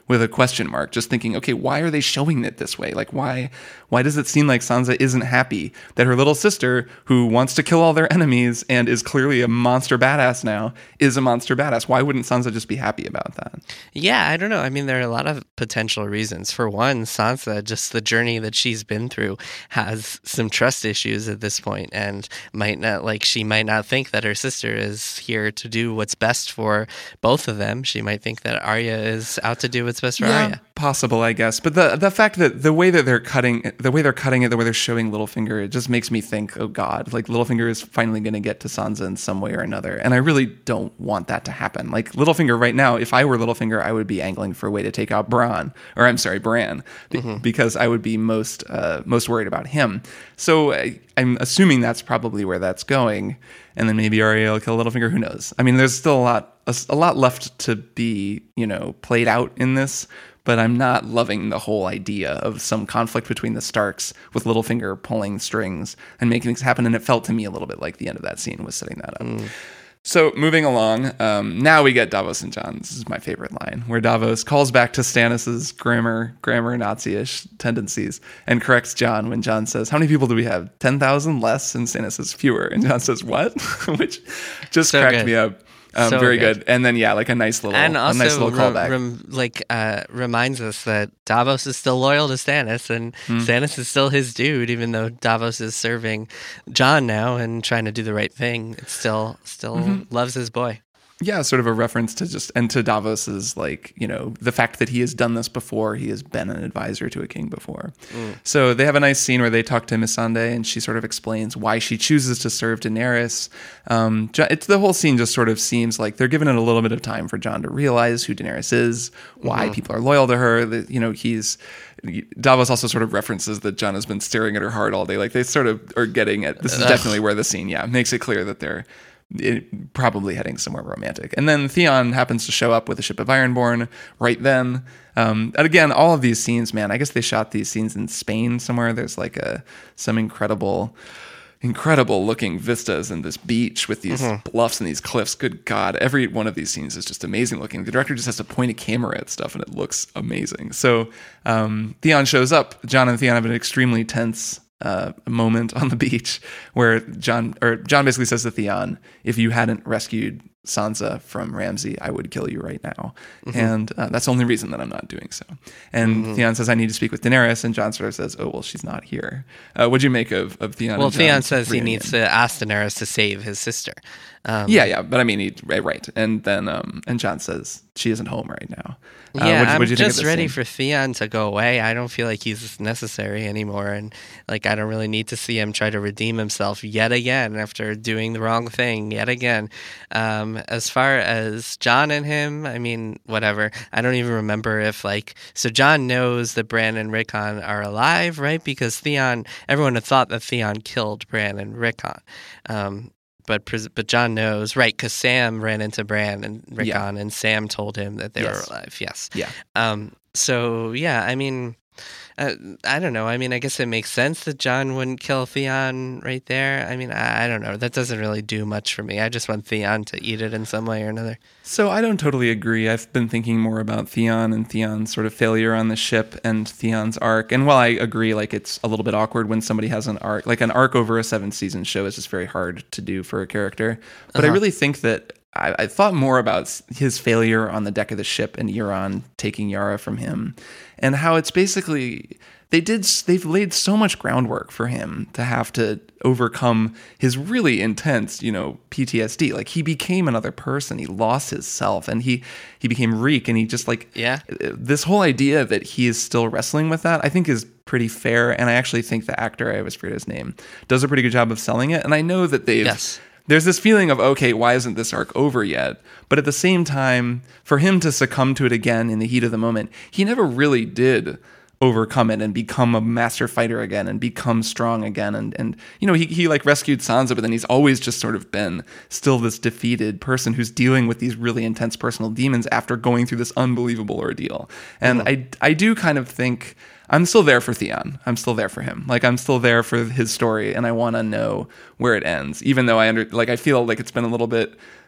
with a question mark, just thinking, okay, why are they showing it this way? Like, why why does it seem like Sansa isn't happy that her little sister, who wants to kill all their enemies and is clearly a monster badass now, is a monster badass? Why wouldn't Sansa just be happy about that? Yeah, I don't know. I mean, there are a lot of potential reasons. For one, Sansa, just the journey that she's been through, has some trust issues at this point, and might not like she might not think that her sister is here to do what's best for both of them. She might think that Arya is out to do what's best for yeah, Arya. Possible, I guess. But the the fact that the way that they're cutting the way they're cutting it, the way they're showing Littlefinger, it just makes me think, oh God, like Littlefinger is finally going to get to Sansa in some way or another. And I really don't want that to happen. Like Littlefinger right now, if I were Littlefinger, I would be angling for a way to take out Bran, or I'm sorry, Bran, mm-hmm. because I would be most uh, most worried about him. So I, I'm assuming that's probably where that's going. And then maybe Arya will kill Littlefinger. Who knows? I mean, there's still a lot a, a lot left to be, you know, played out in this. But I'm not loving the whole idea of some conflict between the Starks with Littlefinger pulling strings and making things happen. And it felt to me a little bit like the end of that scene was setting that up. Mm. So moving along, um, now we get Davos and Jon. This is my favorite line, where Davos calls back to Stannis's grammar, grammar Nazi-ish tendencies and corrects Jon when Jon says, how many people do we have? ten thousand less? And Stannis says, fewer. And Jon says, what? Which just so cracked good. me up. Um, so very good. good. And then, yeah, like a nice little, and also a nice little callback. Rem, like, uh, reminds us that Davos is still loyal to Stannis, and mm. Stannis is still his dude, even though Davos is serving Jon now and trying to do the right thing. It still, still mm-hmm. loves his boy. Yeah, sort of a reference to just, and to Davos's, like, you know, the fact that he has done this before. He has been an advisor to a king before. Mm. So they have a nice scene where they talk to Missandei, and she sort of explains why she chooses to serve Daenerys. Um, it's the whole scene just sort of seems like they're giving it a little bit of time for Jon to realize who Daenerys is, why mm-hmm. people are loyal to her. That, you know, he's Davos also sort of references that Jon has been staring at her heart all day. Like they sort of are getting at, this is Ugh. definitely where the scene, yeah, makes it clear that they're It, probably heading somewhere romantic. And then Theon happens to show up with a ship of Ironborn right then. Um, and again, all of these scenes, man, I guess they shot these scenes in Spain somewhere. There's like a some incredible, incredible looking vistas in this beach with these mm-hmm. bluffs and these cliffs. Good God, every one of these scenes is just amazing looking. The director just has to point a camera at stuff and it looks amazing. So um, Theon shows up. Jon and Theon have an extremely tense Uh, moment on the beach where Jon or Jon basically says to Theon, if you hadn't rescued Sansa from Ramsay, I would kill you right now. Mm-hmm. And uh, that's the only reason that I'm not doing so. And mm-hmm. Theon says, I need to speak with Daenerys. And Jon sort of says, oh, well, she's not here. Uh, what'd you make of, of Theon? Well, and Theon Jon's says reunion? he needs to ask Daenerys to save his sister. Um, yeah, yeah. But I mean, he, right, right. And then, um, and Jon says, she isn't home right now. Uh, yeah, what'd, I'm what'd you think just of this ready scene? for Theon to go away. I don't feel like he's necessary anymore. And like, I don't really need to see him try to redeem himself yet again after doing the wrong thing yet again. Um, as far as Jon and him, I mean, whatever. I don't even remember if like, so Jon knows that Bran and Rickon are alive, right? Because Theon, everyone had thought that Theon killed Bran and Rickon. Um, But but Jon knows, right, because Sam ran into Bran and Rickon, yeah. and Sam told him that they yes. were alive. Yes. Yeah. Um. So, yeah, I mean, uh, I don't know. I mean, I guess it makes sense that Jon wouldn't kill Theon right there. I mean, I, I don't know. That doesn't really do much for me. I just want Theon to eat it in some way or another. So I don't totally agree. I've been thinking more about Theon and Theon's sort of failure on the ship and Theon's arc. And while I agree, like it's a little bit awkward when somebody has an arc, like an arc over a seven season show is just very hard to do for a character. But uh-huh. I really think that I, I thought more about his failure on the deck of the ship and Euron taking Yara from him, and how it's basically they did they've laid so much groundwork for him to have to overcome his really intense, you know, P T S D. Like he became another person. He lost his self, and he he became Reek, and he just like yeah. This whole idea that he is still wrestling with that, I think, is pretty fair. And I actually think the actor, I always forget his name, does a pretty good job of selling it. And I know that they've. Yes. There's this feeling of, okay, why isn't this arc over yet? But at the same time, for him to succumb to it again in the heat of the moment, he never really did overcome it and become a master fighter again and become strong again. And, and you know, he, he like rescued Sansa, but then he's always just sort of been still this defeated person who's dealing with these really intense personal demons after going through this unbelievable ordeal. And mm-hmm. I, I do kind of think I'm still there for Theon. I'm still there for him. Like I'm still there for his story, and I want to know where it ends. Even though I under like I feel like it's been a little bit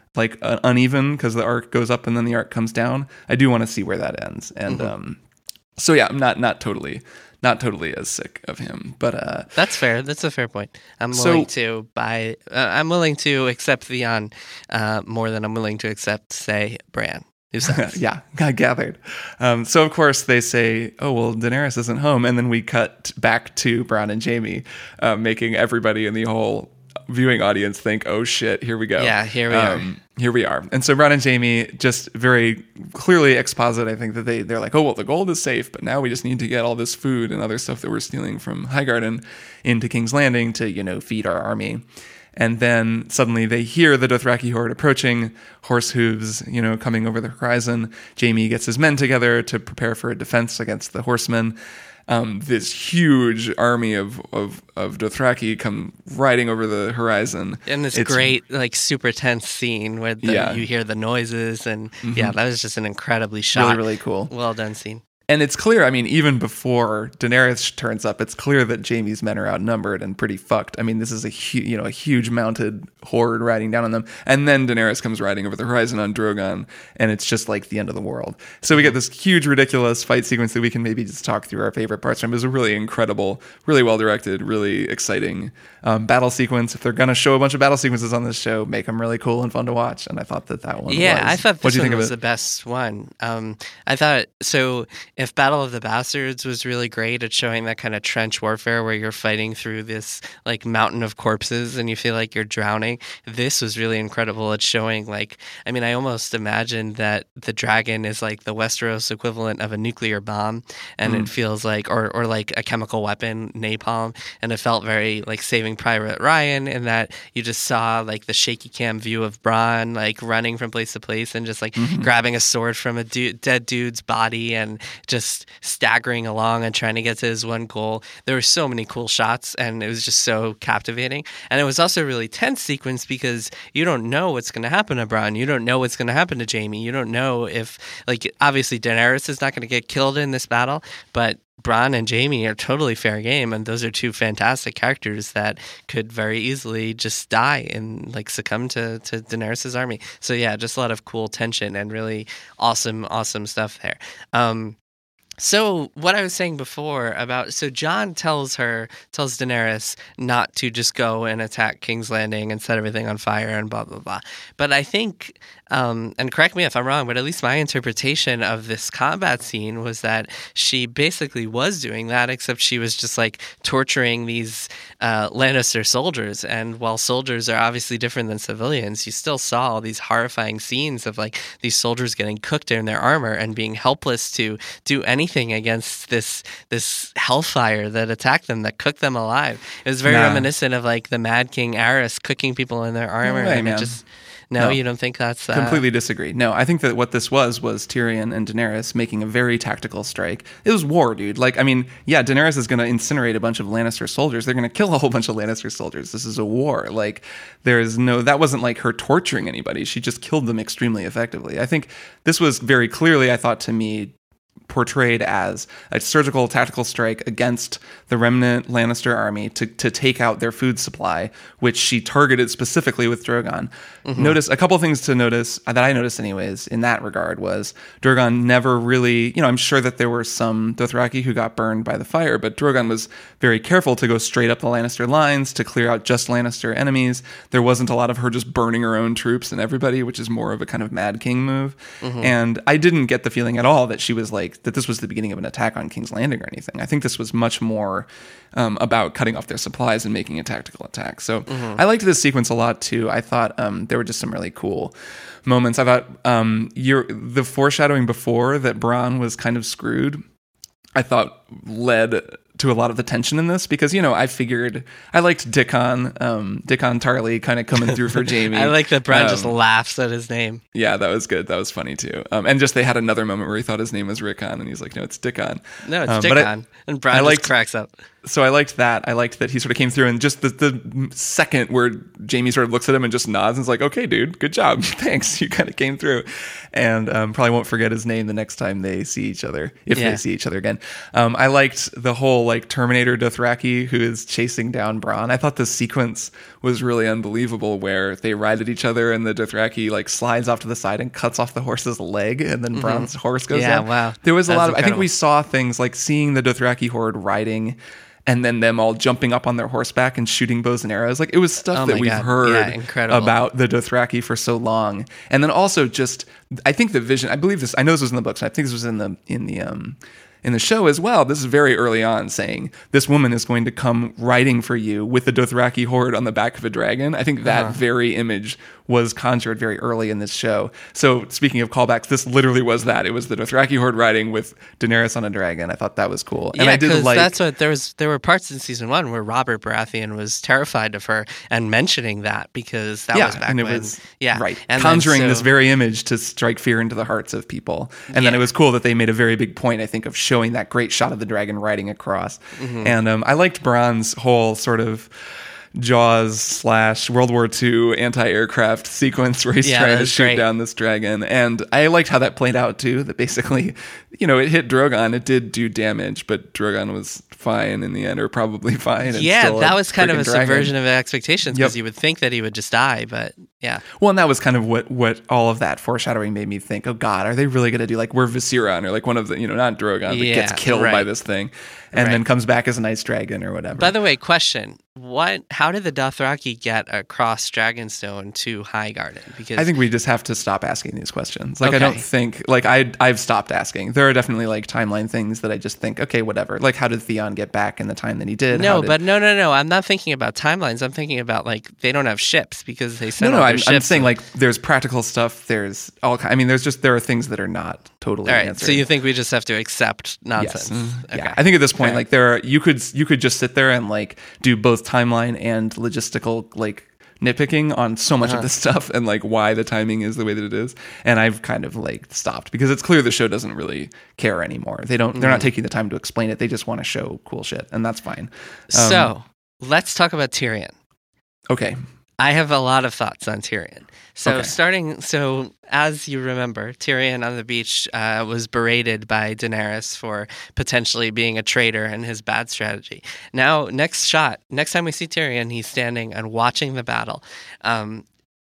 like uh, uneven because the arc goes up and then the arc comes down. I do want to see where that ends. And mm-hmm. um, so yeah, I'm not not totally not totally as sick of him, but uh, that's fair. That's a fair point. I'm willing so, to buy. Uh, I'm willing to accept Theon uh, more than I'm willing to accept, say, Bran. Yeah, I gathered. Um, so of course they say, "Oh well, Daenerys isn't home," and then we cut back to Bran and Jaime, uh, making everybody in the whole viewing audience think, "Oh shit, here we go." Yeah, here we um, are. Here we are. And so Bran and Jaime just very clearly exposit, I think, that they they're like, "Oh well, the gold is safe, but now we just need to get all this food and other stuff that we're stealing from Highgarden into King's Landing to, you know, feed our army." And then suddenly they hear the Dothraki horde approaching, horse hooves, you know, coming over the horizon. Jaime gets his men together to prepare for a defense against the horsemen. Um, this huge army of, of, of Dothraki come riding over the horizon. And this it's, great, like, super tense scene where the, yeah. you hear the noises. And mm-hmm. yeah, that was just an incredibly shot. Really, really cool. Well done scene. And it's clear, I mean, even before Daenerys turns up, it's clear that Jaime's men are outnumbered and pretty fucked. I mean, this is a hu- you know a huge mounted horde riding down on them. And then Daenerys comes riding over the horizon on Drogon, and it's just like the end of the world. So we get this huge, ridiculous fight sequence that we can maybe just talk through our favorite parts from. It was a really incredible, really well-directed, really exciting um, battle sequence. If they're going to show a bunch of battle sequences on this show, make them really cool and fun to watch. And I thought that that one yeah, was. I thought What'd this you one think of was it? the best one. Um, I thought, so... If Battle of the Bastards was really great at showing that kind of trench warfare where you're fighting through this like mountain of corpses and you feel like you're drowning, this was really incredible at showing like, I mean, I almost imagined that the dragon is like the Westeros equivalent of a nuclear bomb, and mm. it feels like, or or like a chemical weapon, napalm, and it felt very like Saving Private Ryan in that you just saw like the shaky cam view of Bronn like running from place to place and just like mm-hmm. grabbing a sword from a du- dead dude's body and just staggering along and trying to get to his one goal. There were so many cool shots, and it was just so captivating. And it was also a really tense sequence because you don't know what's going to happen to Bronn. You don't know what's going to happen to Jaime. You don't know if, like, obviously Daenerys is not going to get killed in this battle, but Bronn and Jaime are totally fair game, and those are two fantastic characters that could very easily just die and like succumb to, to Daenerys' army. So yeah, just a lot of cool tension and really awesome, awesome stuff there. Um, So what I was saying before about, so Jon tells her, tells Daenerys not to just go and attack King's Landing and set everything on fire and blah, blah, blah. But I think, um, and correct me if I'm wrong, but at least my interpretation of this combat scene was that she basically was doing that, except she was just like torturing these uh, Lannister soldiers. And while soldiers are obviously different than civilians, you still saw all these horrifying scenes of like these soldiers getting cooked in their armor and being helpless to do anything against this this hellfire that attacked them, that cooked them alive. It was very nah. reminiscent of like the Mad King Aerys cooking people in their armor. No way, and man. it just no, no, you don't think that's uh... completely disagree. No, I think that what this was was Tyrion and Daenerys making a very tactical strike. It was war, dude. Like, I mean, yeah, Daenerys is going to incinerate a bunch of Lannister soldiers. They're going to kill a whole bunch of Lannister soldiers. This is a war. Like, there is no, that wasn't like her torturing anybody. She just killed them extremely effectively. I think this was very clearly, I thought, to me, portrayed as a surgical tactical strike against the remnant Lannister army to, to take out their food supply, which she targeted specifically with Drogon. Mm-hmm. Notice a couple things to notice that I noticed anyways in that regard was Drogon never really, you know, I'm sure that there were some Dothraki who got burned by the fire, but Drogon was very careful to go straight up the Lannister lines to clear out just Lannister enemies. There wasn't a lot of her just burning her own troops and everybody, which is more of a kind of Mad King move. Mm-hmm. And I didn't get the feeling at all that she was like, that this was the beginning of an attack on King's Landing or anything. I think this was much more um, about cutting off their supplies and making a tactical attack. So mm-hmm. I liked this sequence a lot too. I thought um, there were just some really cool moments. I thought um, you're, the foreshadowing before that Bronn was kind of screwed, I thought led to a lot of the tension in this because, you know, I figured I liked Dickon, um, Dickon Tarly kind of coming through for Jaime. I like that Bronn um, just laughs at his name. Yeah, that was good. That was funny too. Um, and just they had another moment where he thought his name was Rickon and he's like, no, it's Dickon. No, it's um, Dickon. And Bronn I just liked, cracks up. so I liked that. I liked that he sort of came through, and just the, the second where Jaime sort of looks at him and just nods and is like, okay, dude, good job. Thanks. You kind of came through. And um, probably won't forget his name the next time they see each other, if Yeah. they see each other again. Um, I liked the whole like Terminator Dothraki who is chasing down Bronn. I thought the sequence was really unbelievable where they ride at each other and the Dothraki like slides off to the side and cuts off the horse's leg, and then Bronn's horse goes Yeah, down. wow. There was a That's lot of, I think incredible. we saw things like seeing the Dothraki horde riding and then them all jumping up on their horseback and shooting bows and arrows. Like it was stuff Oh that my we've God. heard Yeah, incredible. about the Dothraki for so long. And then also just, I think the vision, I believe this, I know this was in the books. I think this was in the, in the, um, in the show as well. This is very early on saying this woman is going to come riding for you with the Dothraki horde on the back of a dragon. I think that Uh-huh. very image was conjured very early in this show. So speaking of callbacks, this literally was that. It was the Dothraki horde riding with Daenerys on a dragon. I thought that was cool. And yeah, I did because like that's what there was. There were parts in season one where Robert Baratheon was terrified of her and mentioning that because that yeah, was back and it when. was yeah, right, and then conjuring so- this very image to strike fear into the hearts of people. And then Yeah. it was cool that they made a very big point, I think, of showing that great shot of the dragon riding across. Mm-hmm. And um, I liked Bronn's whole sort of Jaws slash World War Two anti-aircraft sequence where he's Yeah, trying that to was shoot great. down this dragon. And I liked how that played out too, that basically, you know, it hit Drogon, it did do damage, but Drogon was fine in the end, or probably fine. and Yeah, still a that was kind of a freaking dragon. subversion of expectations because Yep. you would think that he would just die, but yeah. Well, and that was kind of what, what all of that foreshadowing made me think, oh God, are they really going to do like we're Viserion or like one of the, you know, not Drogon, but Yeah, gets killed by right. this thing and Right. then comes back as an ice dragon or whatever. By the way, question: What? How did the Dothraki get across Dragonstone to Highgarden? Because I think we just have to stop asking these questions. Like, I Okay. don't think, like, I, I've stopped asking. There are definitely like timeline things that I just think, okay, whatever. Like, how did Theon get back in the time that he did? How no, did- but no, no, no. I'm not thinking about timelines. I'm thinking about like they don't have ships because they no, sent no, all their I'm, ships. I'm saying and- like there's practical stuff. There's all, ki- I mean, there's just, there are things that are not totally All right, answered. so you think we just have to accept nonsense? Yes. Okay. Yeah. I think at this point, Fair. like there are, you could you could just sit there and like do both timeline and logistical like nitpicking on so much Uh-huh. of this stuff and like why the timing is the way that it is. And I've kind of like stopped because it's clear the show doesn't really care anymore. They don't. They're Mm. not taking the time to explain it. They just want to show cool shit, and that's fine. Um, So let's talk about Tyrion. okay. I have a lot of thoughts on Tyrion. So Okay. starting, so as you remember, Tyrion on the beach uh, was berated by Daenerys for potentially being a traitor and his bad strategy. Now, next shot, next time we see Tyrion, he's standing and watching the battle. Um,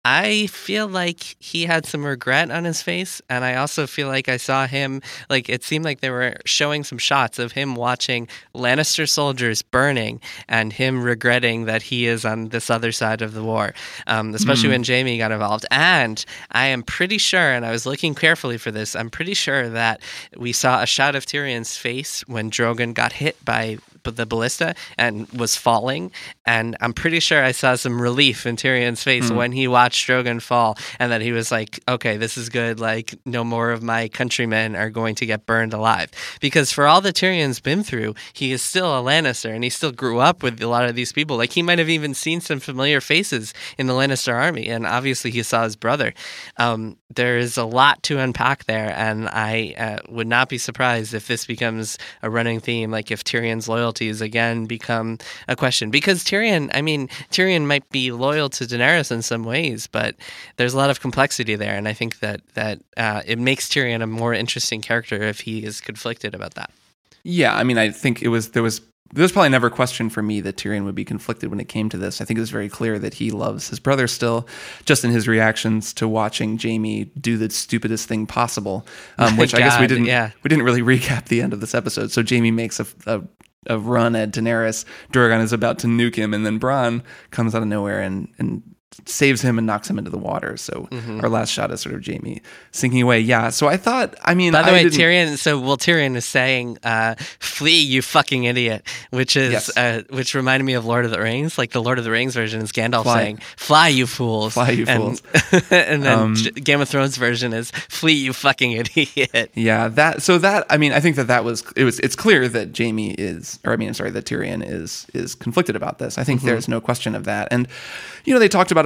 I feel like he had some regret on his face, and I also feel like I saw him, like it seemed like they were showing some shots of him watching Lannister soldiers burning and him regretting that he is on this other side of the war, um, especially when Jaime got involved. And I am pretty sure, and I was looking carefully for this, I'm pretty sure that we saw a shot of Tyrion's face when Drogon got hit by the ballista and was falling, and I'm pretty sure I saw some relief in Tyrion's face when he watched Drogon fall, and that he was like, okay, this is good, like no more of my countrymen are going to get burned alive. Because for all that Tyrion's been through, he is still a Lannister, and he still grew up with a lot of these people. Like he might have even seen some familiar faces in the Lannister army, and obviously he saw his brother. Um, there is a lot to unpack there, and I uh, would not be surprised if this becomes a running theme, like if Tyrion's loyalties again become a question. Because Tyrion, I mean, Tyrion might be loyal to Daenerys in some ways, but there's a lot of complexity there, and I think that that uh, it makes Tyrion a more interesting character if he is conflicted about that. Yeah, I mean, I think it was there was there was probably never a question for me that Tyrion would be conflicted when it came to this. I think it was very clear that he loves his brother still, just in his reactions to watching Jaime do the stupidest thing possible, um, which I guess we God, didn't yeah. we didn't really recap the end of this episode. So Jaime makes a, a a run at Daenerys. Drogon is about to nuke him, and then Bronn comes out of nowhere and and saves him and knocks him into the water. So Mm-hmm. our last shot is sort of Jaime sinking away. Yeah. So I thought, I mean, By the I way, didn't- Tyrion. So, well, Tyrion is saying, uh, "Flee, you fucking idiot," which is Yes. uh, which reminded me of Lord of the Rings. Like the Lord of the Rings version is Gandalf Fly. saying, "Fly, you fools!" Fly, you and, fools. and then Um, J- Game of Thrones version is, "Flee, you fucking idiot." Yeah, that so that I mean I think that that was it was it's clear that Jaime is or I mean I'm sorry that Tyrion is is conflicted about this. I think there's no question of that. And you know they talked about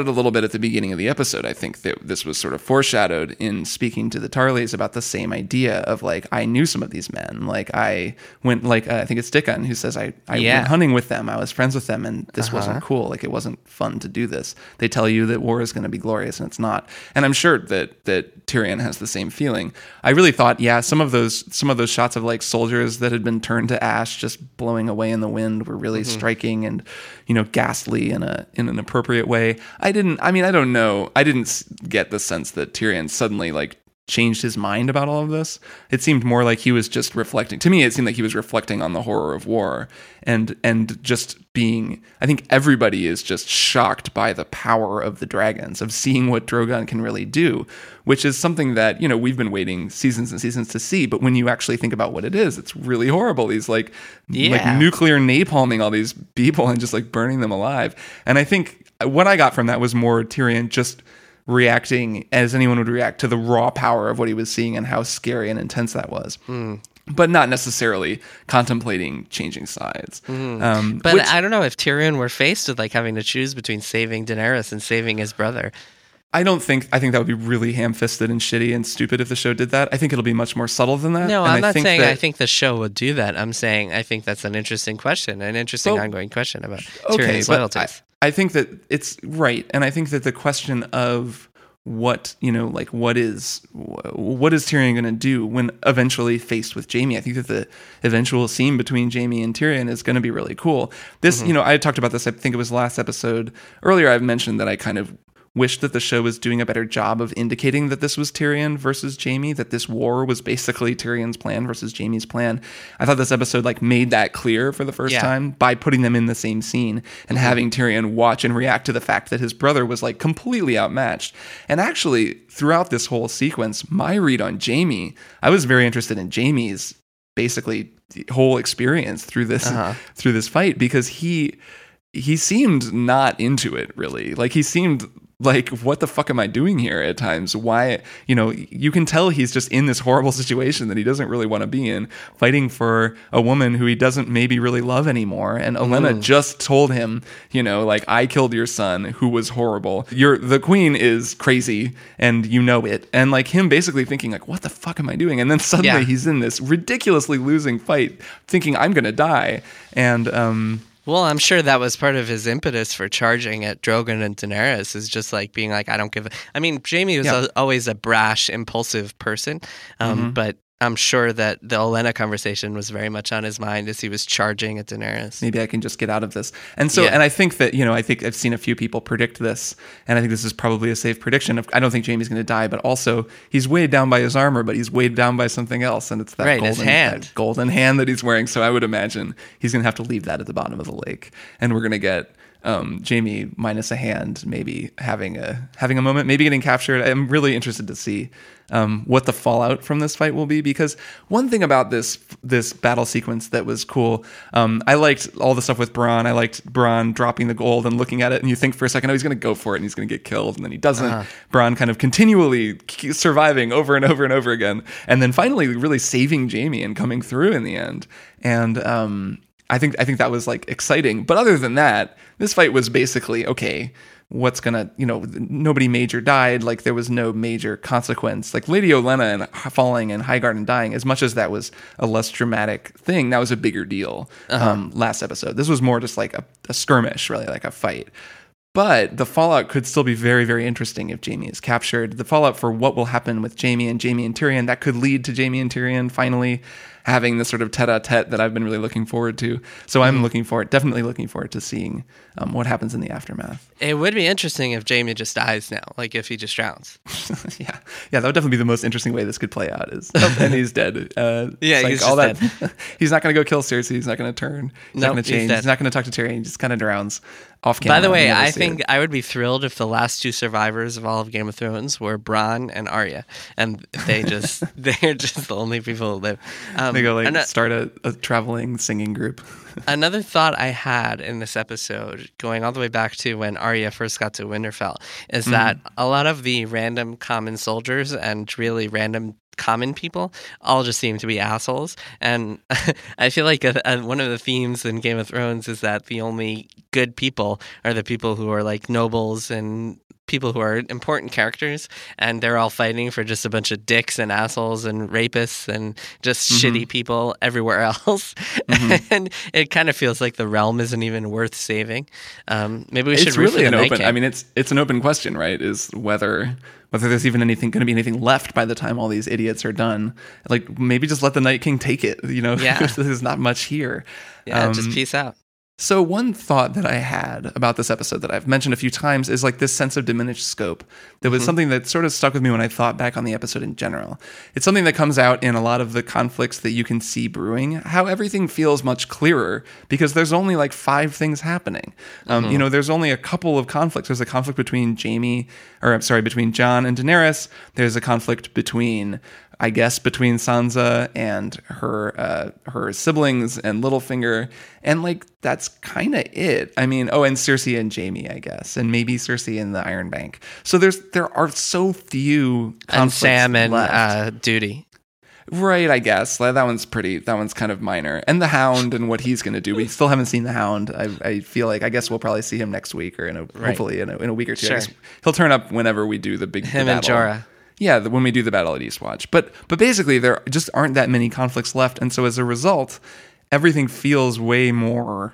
it a little bit at the beginning of the episode. I think that this was sort of foreshadowed in speaking to the Tarleys about the same idea of like, I knew some of these men. Like I went, like, uh, I think it's Dickon who says, I, I Yeah. went hunting with them. I was friends with them and this Uh-huh. wasn't cool. Like it wasn't fun to do this. They tell you that war is going to be glorious and it's not. And I'm sure that, that Tyrion has the same feeling. I really thought, yeah, some of those, some of those shots of like soldiers that had been turned to ash, just blowing away in the wind were really Mm-hmm. striking and, you know, ghastly in a, in an appropriate way. I didn't, I mean, I don't know. I didn't s- get the sense that Tyrion suddenly like changed his mind about all of this. It seemed more like he was just reflecting. To me, it seemed like he was reflecting on the horror of war and and just being, I think everybody is just shocked by the power of the dragons, of seeing what Drogon can really do, which is something that, you know, we've been waiting seasons and seasons to see. But when you actually think about what it is, it's really horrible. These like, Yeah. like nuclear napalming all these people and just like burning them alive. And I think what I got from that was more Tyrion just reacting as anyone would react to the raw power of what he was seeing and how scary and intense that was. Hmm. But not necessarily contemplating changing sides. Um, But which- I don't know if Tyrion were faced with like having to choose between saving Daenerys and saving his brother. I don't think, I think that would be really ham-fisted and shitty and stupid if the show did that. I think it'll be much more subtle than that. No, And I'm I not think saying that, I think the show would do that. I'm saying I think that's an interesting question, an interesting Well, ongoing question about okay, Tyrion's but I, loyalties. I think that it's right. And I think that the question of what, you know, like what is, what is Tyrion going to do when eventually faced with Jaime? I think that the eventual scene between Jaime and Tyrion is going to be really cool. This, Mm-hmm. you know, I talked about this, I think it was last episode. Earlier I've mentioned that I kind of wished that the show was doing a better job of indicating that this was Tyrion versus Jaime, that this war was basically Tyrion's plan versus Jaime's plan. I thought this episode like made that clear for the first Yeah. time by putting them in the same scene and having Tyrion watch and react to the fact that his brother was like completely outmatched. And actually, throughout this whole sequence, my read on Jaime, I was very interested in Jaime's basically whole experience through this Uh-huh. through this fight because he he seemed not into it really. Like he seemed like, what the fuck am I doing here at times? Why, you know, you can tell he's just in this horrible situation that he doesn't really want to be in, fighting for a woman who he doesn't maybe really love anymore. And Olenna Mm. just told him, you know, like, I killed your son who was horrible. You're, the queen is crazy and you know it. And like him basically thinking like, what the fuck am I doing? And then suddenly Yeah. he's in this ridiculously losing fight thinking I'm going to die. And, um, Well, I'm sure that was part of his impetus for charging at Drogon and Daenerys, is just like being like, I don't give a. I mean, Jaime was Yeah. al- always a brash, impulsive person, um, Mm-hmm. but I'm sure that the Olenna conversation was very much on his mind as he was charging at Daenerys. maybe I can just get out of this. And so, Yeah. and I think that, you know, I think I've seen a few people predict this, and I think this is probably a safe prediction. Of, I don't think Jaime's going to die, but also he's weighed down by his armor, but he's weighed down by something else, and it's that Right, his golden hand. that golden hand that he's wearing. So I would imagine he's going to have to leave that at the bottom of the lake, and we're going to get um, Jaime minus a hand, maybe having a having a moment, maybe getting captured. I'm really interested to see um, what the fallout from this fight will be, because one thing about this this battle sequence that was cool, um, I liked all the stuff with Bronn. I liked Bronn dropping the gold and looking at it, and you think for a second, oh, he's going to go for it and he's going to get killed, and then he doesn't. Uh-huh. Bronn kind of continually k- surviving over and over and over again, and then finally really saving Jaime and coming through in the end. And um, I think I think that was like exciting. But other than that, this fight was basically okay. What's gonna, you know, nobody major died. Like there was no major consequence. Like Lady Olenna and falling and Highgarden dying, as much as that was a less dramatic thing, that was a bigger deal. Um, last episode, this was more just like a, a skirmish, really, like a fight. But the fallout could still be very, very interesting if Jaime is captured. The fallout for what will happen with Jaime and Jaime and Tyrion, that could lead to Jaime and Tyrion finally having this sort of tete-a-tete that I've been really looking forward to. So I'm looking forward, definitely looking forward to seeing um, what happens in the aftermath. It would be interesting if Jaime just dies now, like if he just drowns. yeah, yeah, that would definitely be the most interesting way this could play out. Is oh, and he's dead. Uh, Yeah, it's like he's all just that. He's not going to go kill Cersei. He's not going to turn. He's not Nope, going to he's change. dead. He's not going to talk to Tyrion. He just kind of drowns off camera. By the We way, never I see think it. I would be thrilled if the last two survivors of all of Game of Thrones were Bronn and Arya, and they just they're just the only people who live. Um, they go like ano- start a, a traveling singing group. Another thought I had in this episode, going all the way back to when Arya first got to Winterfell, is that a lot of the random common soldiers and really random common people all just seem to be assholes. And I feel like a, a, one of the themes in Game of Thrones is that the only good people are the people who are like nobles and people who are important characters, and they're all fighting for just a bunch of dicks and assholes and rapists and just mm-hmm. shitty people everywhere else. Mm-hmm. And it kind of feels like the realm isn't even worth saving. Um, maybe we should it's root really for the an Night open. King. I mean, it's it's an open question, right? Is whether whether there's even anything going to be anything left by the time all these idiots are done. Like maybe just let the Night King take it. You know, yeah. there's not much here. Yeah, um, just peace out. So one thought that I had about this episode that I've mentioned a few times is like this sense of diminished scope. That was mm-hmm. something that sort of stuck with me when I thought back on the episode in general. It's something that comes out in a lot of the conflicts that you can see brewing, how everything feels much clearer because there's only like five things happening. Um, mm-hmm. You know, there's only a couple of conflicts. There's a conflict between Jaime, or I'm sorry, between Jon and Daenerys. There's a conflict between I guess between Sansa and her uh, her siblings and Littlefinger, and like that's kind of it. I mean, oh, and Cersei and Jaime, I guess, and maybe Cersei and the Iron Bank. So there's there are so few conflicts and Sam and left. Uh, Duty. Right, I guess that one's pretty. That one's kind of minor, and the Hound and what he's going to do. We still haven't seen the Hound. I, I feel like I guess we'll probably see him next week or in a right. hopefully in a, in a week or two. Sure. I guess he'll turn up whenever we do the big him the and Jorah. Yeah, the, when we do the battle at Eastwatch. But but basically, there just aren't that many conflicts left. And so as a result, everything feels way more...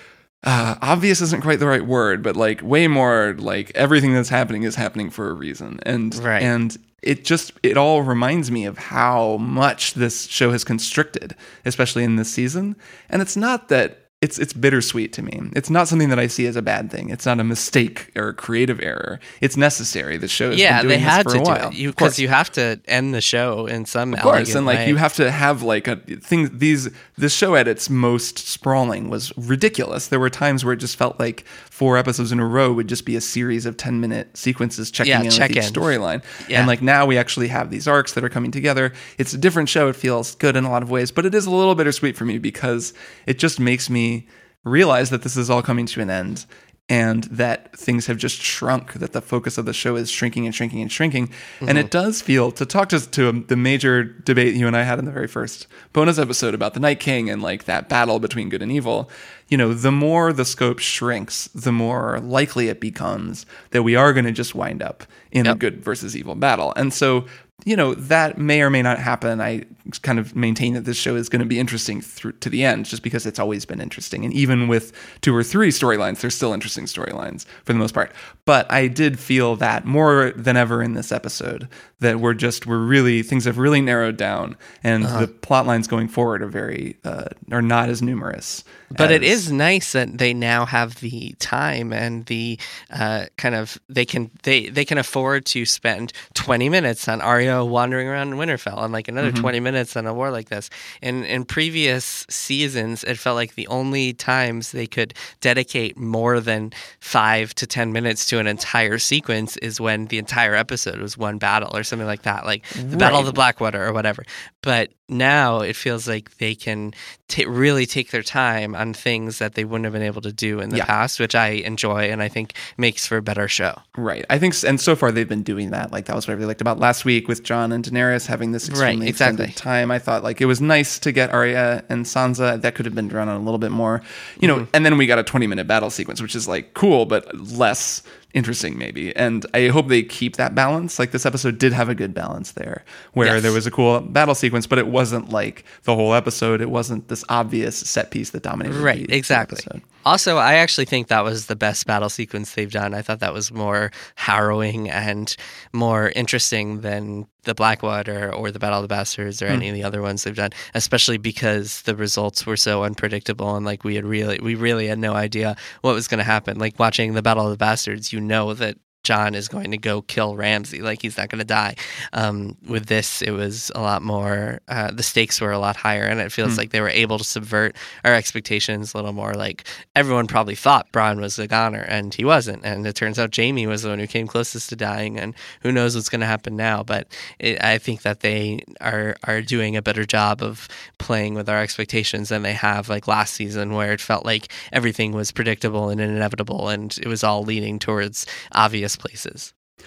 Uh, obvious isn't quite the right word, but like way more like everything that's happening is happening for a reason. And right. and it just, it all reminds me of how much this show has constricted, especially in this season. And it's not that... It's it's bittersweet to me. It's not something that I see as a bad thing. It's not a mistake or a creative error. It's necessary. The show has yeah, been doing they had this for to a while. do it because you have to end the show in some of course, elegant and like way. you have to have like a thing. These this show at its most sprawling was ridiculous. There were times where it just felt like four episodes in a row would just be a series of ten minute sequences checking yeah, in check with each in. storyline. Yeah. And like now we actually have these arcs that are coming together. It's a different show. It feels good in a lot of ways, but it is a little bittersweet for me because it just makes me realize that this is all coming to an end and that things have just shrunk, that the focus of the show is shrinking and shrinking and shrinking. Mm-hmm. And it does feel, to talk to, to the major debate you and I had in the very first bonus episode about the Night King and like that battle between good and evil, you know, the more the scope shrinks, the more likely it becomes that we are going to just wind up in yep. a good versus evil battle. And so, you know, that may or may not happen. I kind of maintain that this show is going to be interesting through to the end just because it's always been interesting. And even with two or three storylines, there's still interesting storylines for the most part. But I did feel that more than ever in this episode that we're just, we're really, things have really narrowed down and uh-huh. the plot lines going forward are very, uh, are not as numerous. But as, it is nice that they now have the time and the uh, kind of, they can, they, they can afford to spend twenty minutes on Arya wandering around Winterfell and like another mm-hmm. twenty minutes on a war like this. In in previous seasons, it felt like the only times they could dedicate more than five to ten minutes to an entire sequence is when the entire episode was one battle or something like that, like the right. Battle of the Blackwater or whatever. But now it feels like they can t- really take their time on things that they wouldn't have been able to do in the yeah. past, which I enjoy and I think makes for a better show. Right. I think, and so far they've been doing that. Like that was what I really liked about last week with Jon and Daenerys having this extremely right, exactly. extended time. I thought like it was nice to get Arya and Sansa. That could have been drawn on a little bit more, you know, mm-hmm. and then we got a twenty minute battle sequence, which is like cool, but less interesting maybe. And I hope they keep that balance. Like this episode did have a good balance there where yes. there was a cool battle sequence, but it wasn't like the whole episode. It wasn't this obvious set piece that dominated right, the, exactly. the episode. Also, I actually think that was the best battle sequence they've done. I thought that was more harrowing and more interesting than the Blackwater or the Battle of the Bastards or mm. any of the other ones they've done, especially because the results were so unpredictable and like we had really we really had no idea what was going to happen. Like watching the Battle of the Bastards, you know that Jon is going to go kill Ramsay, like he's not going to die. Um, with this, it was a lot more, uh, the stakes were a lot higher, and it feels mm. like they were able to subvert our expectations a little more. Like everyone probably thought Bronn was a goner, and he wasn't. And it turns out Jaime was the one who came closest to dying, and who knows what's going to happen now. But it, I think that they are are doing a better job of playing with our expectations than they have like last season, where it felt like everything was predictable and inevitable, and it was all leading towards obvious places.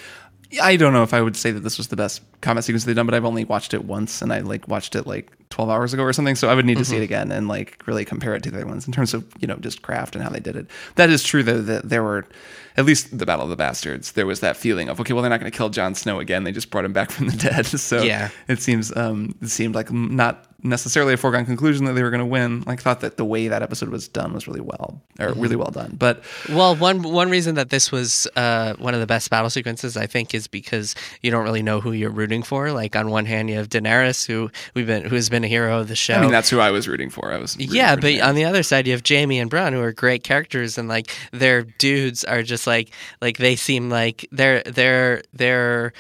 I don't know if I would say that this was the best combat sequence they've done, but I've only watched it once, and I like watched it like twelve hours ago or something. So I would need to mm-hmm. see it again and like really compare it to the other ones in terms of, you know, just craft and how they did it. That is true though, that there were, at least the Battle of the Bastards, there was that feeling of, okay, well, they're not going to kill Jon Snow again. They just brought him back from the dead. So yeah. it seems, um, it seemed like not necessarily a foregone conclusion that they were going to win. Like, thought that the way that episode was done was really well, or mm-hmm. really well done. But well, one one reason that this was uh, one of the best battle sequences, I think, is because you don't really know who you're rooting for. Like, on one hand, you have Daenerys, who we've been, who has been a hero of the show. I mean, that's who I was rooting for. I was yeah, for but Daenerys. On the other side, you have Jaime and Bronn, who are great characters, and like their dudes are just like like they seem like they're they're they're.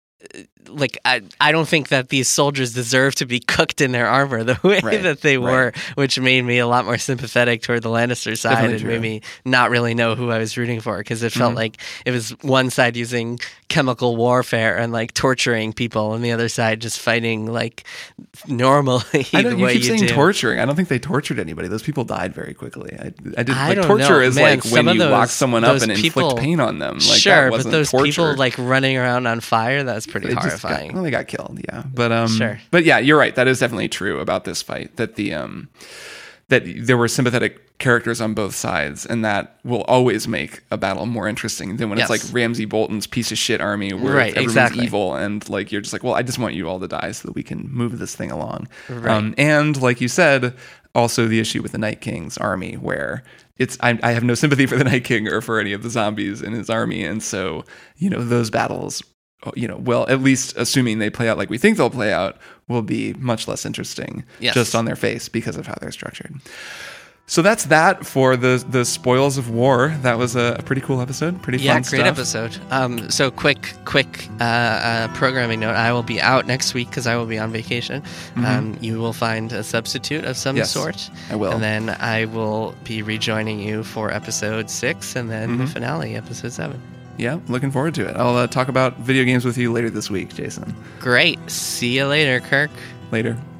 Like I, I don't think that these soldiers deserve to be cooked in their armor the way right, that they were, right. which made me a lot more sympathetic toward the Lannister side Definitely and true. Made me not really know who I was rooting for, because it felt mm-hmm. like it was one side using chemical warfare and like torturing people, and the other side just fighting like normally. I don't, the you way keep you saying do. torturing. I don't think they tortured anybody. Those people died very quickly. I, I did. I like, don't torture know. is Man, like when you those, lock someone up and people, inflict pain on them. Like, sure, that but wasn't those torture. people like running around on fire, that's pretty they horrifying. Got, well, they got killed. Yeah, but um, sure. But yeah, you're right. That is definitely true about this fight. That the um, that there were sympathetic characters on both sides, and that will always make a battle more interesting than when yes. it's like Ramsay Bolton's piece of shit army where right, everyone's exactly. evil, and like you're just like, well, I just want you all to die so that we can move this thing along. Right. Um, and like you said, also the issue with the Night King's army, where it's I, I have no sympathy for the Night King or for any of the zombies in his army, and so you know those battles, you know, well, at least assuming they play out like we think they'll play out, will be much less interesting yes. just on their face because of how they're structured. So that's that for the the spoils of war. That was a, a pretty cool episode. Pretty yeah, fun great stuff. episode. Um, so quick, quick uh, uh, programming note. I will be out next week because I will be on vacation. Mm-hmm. Um, you will find a substitute of some yes, sort. I will. And then I will be rejoining you for episode six and then mm-hmm. the finale, episode seven. Yeah, looking forward to it. I'll uh, talk about video games with you later this week, Jason. Great. See you later, Kirk. Later.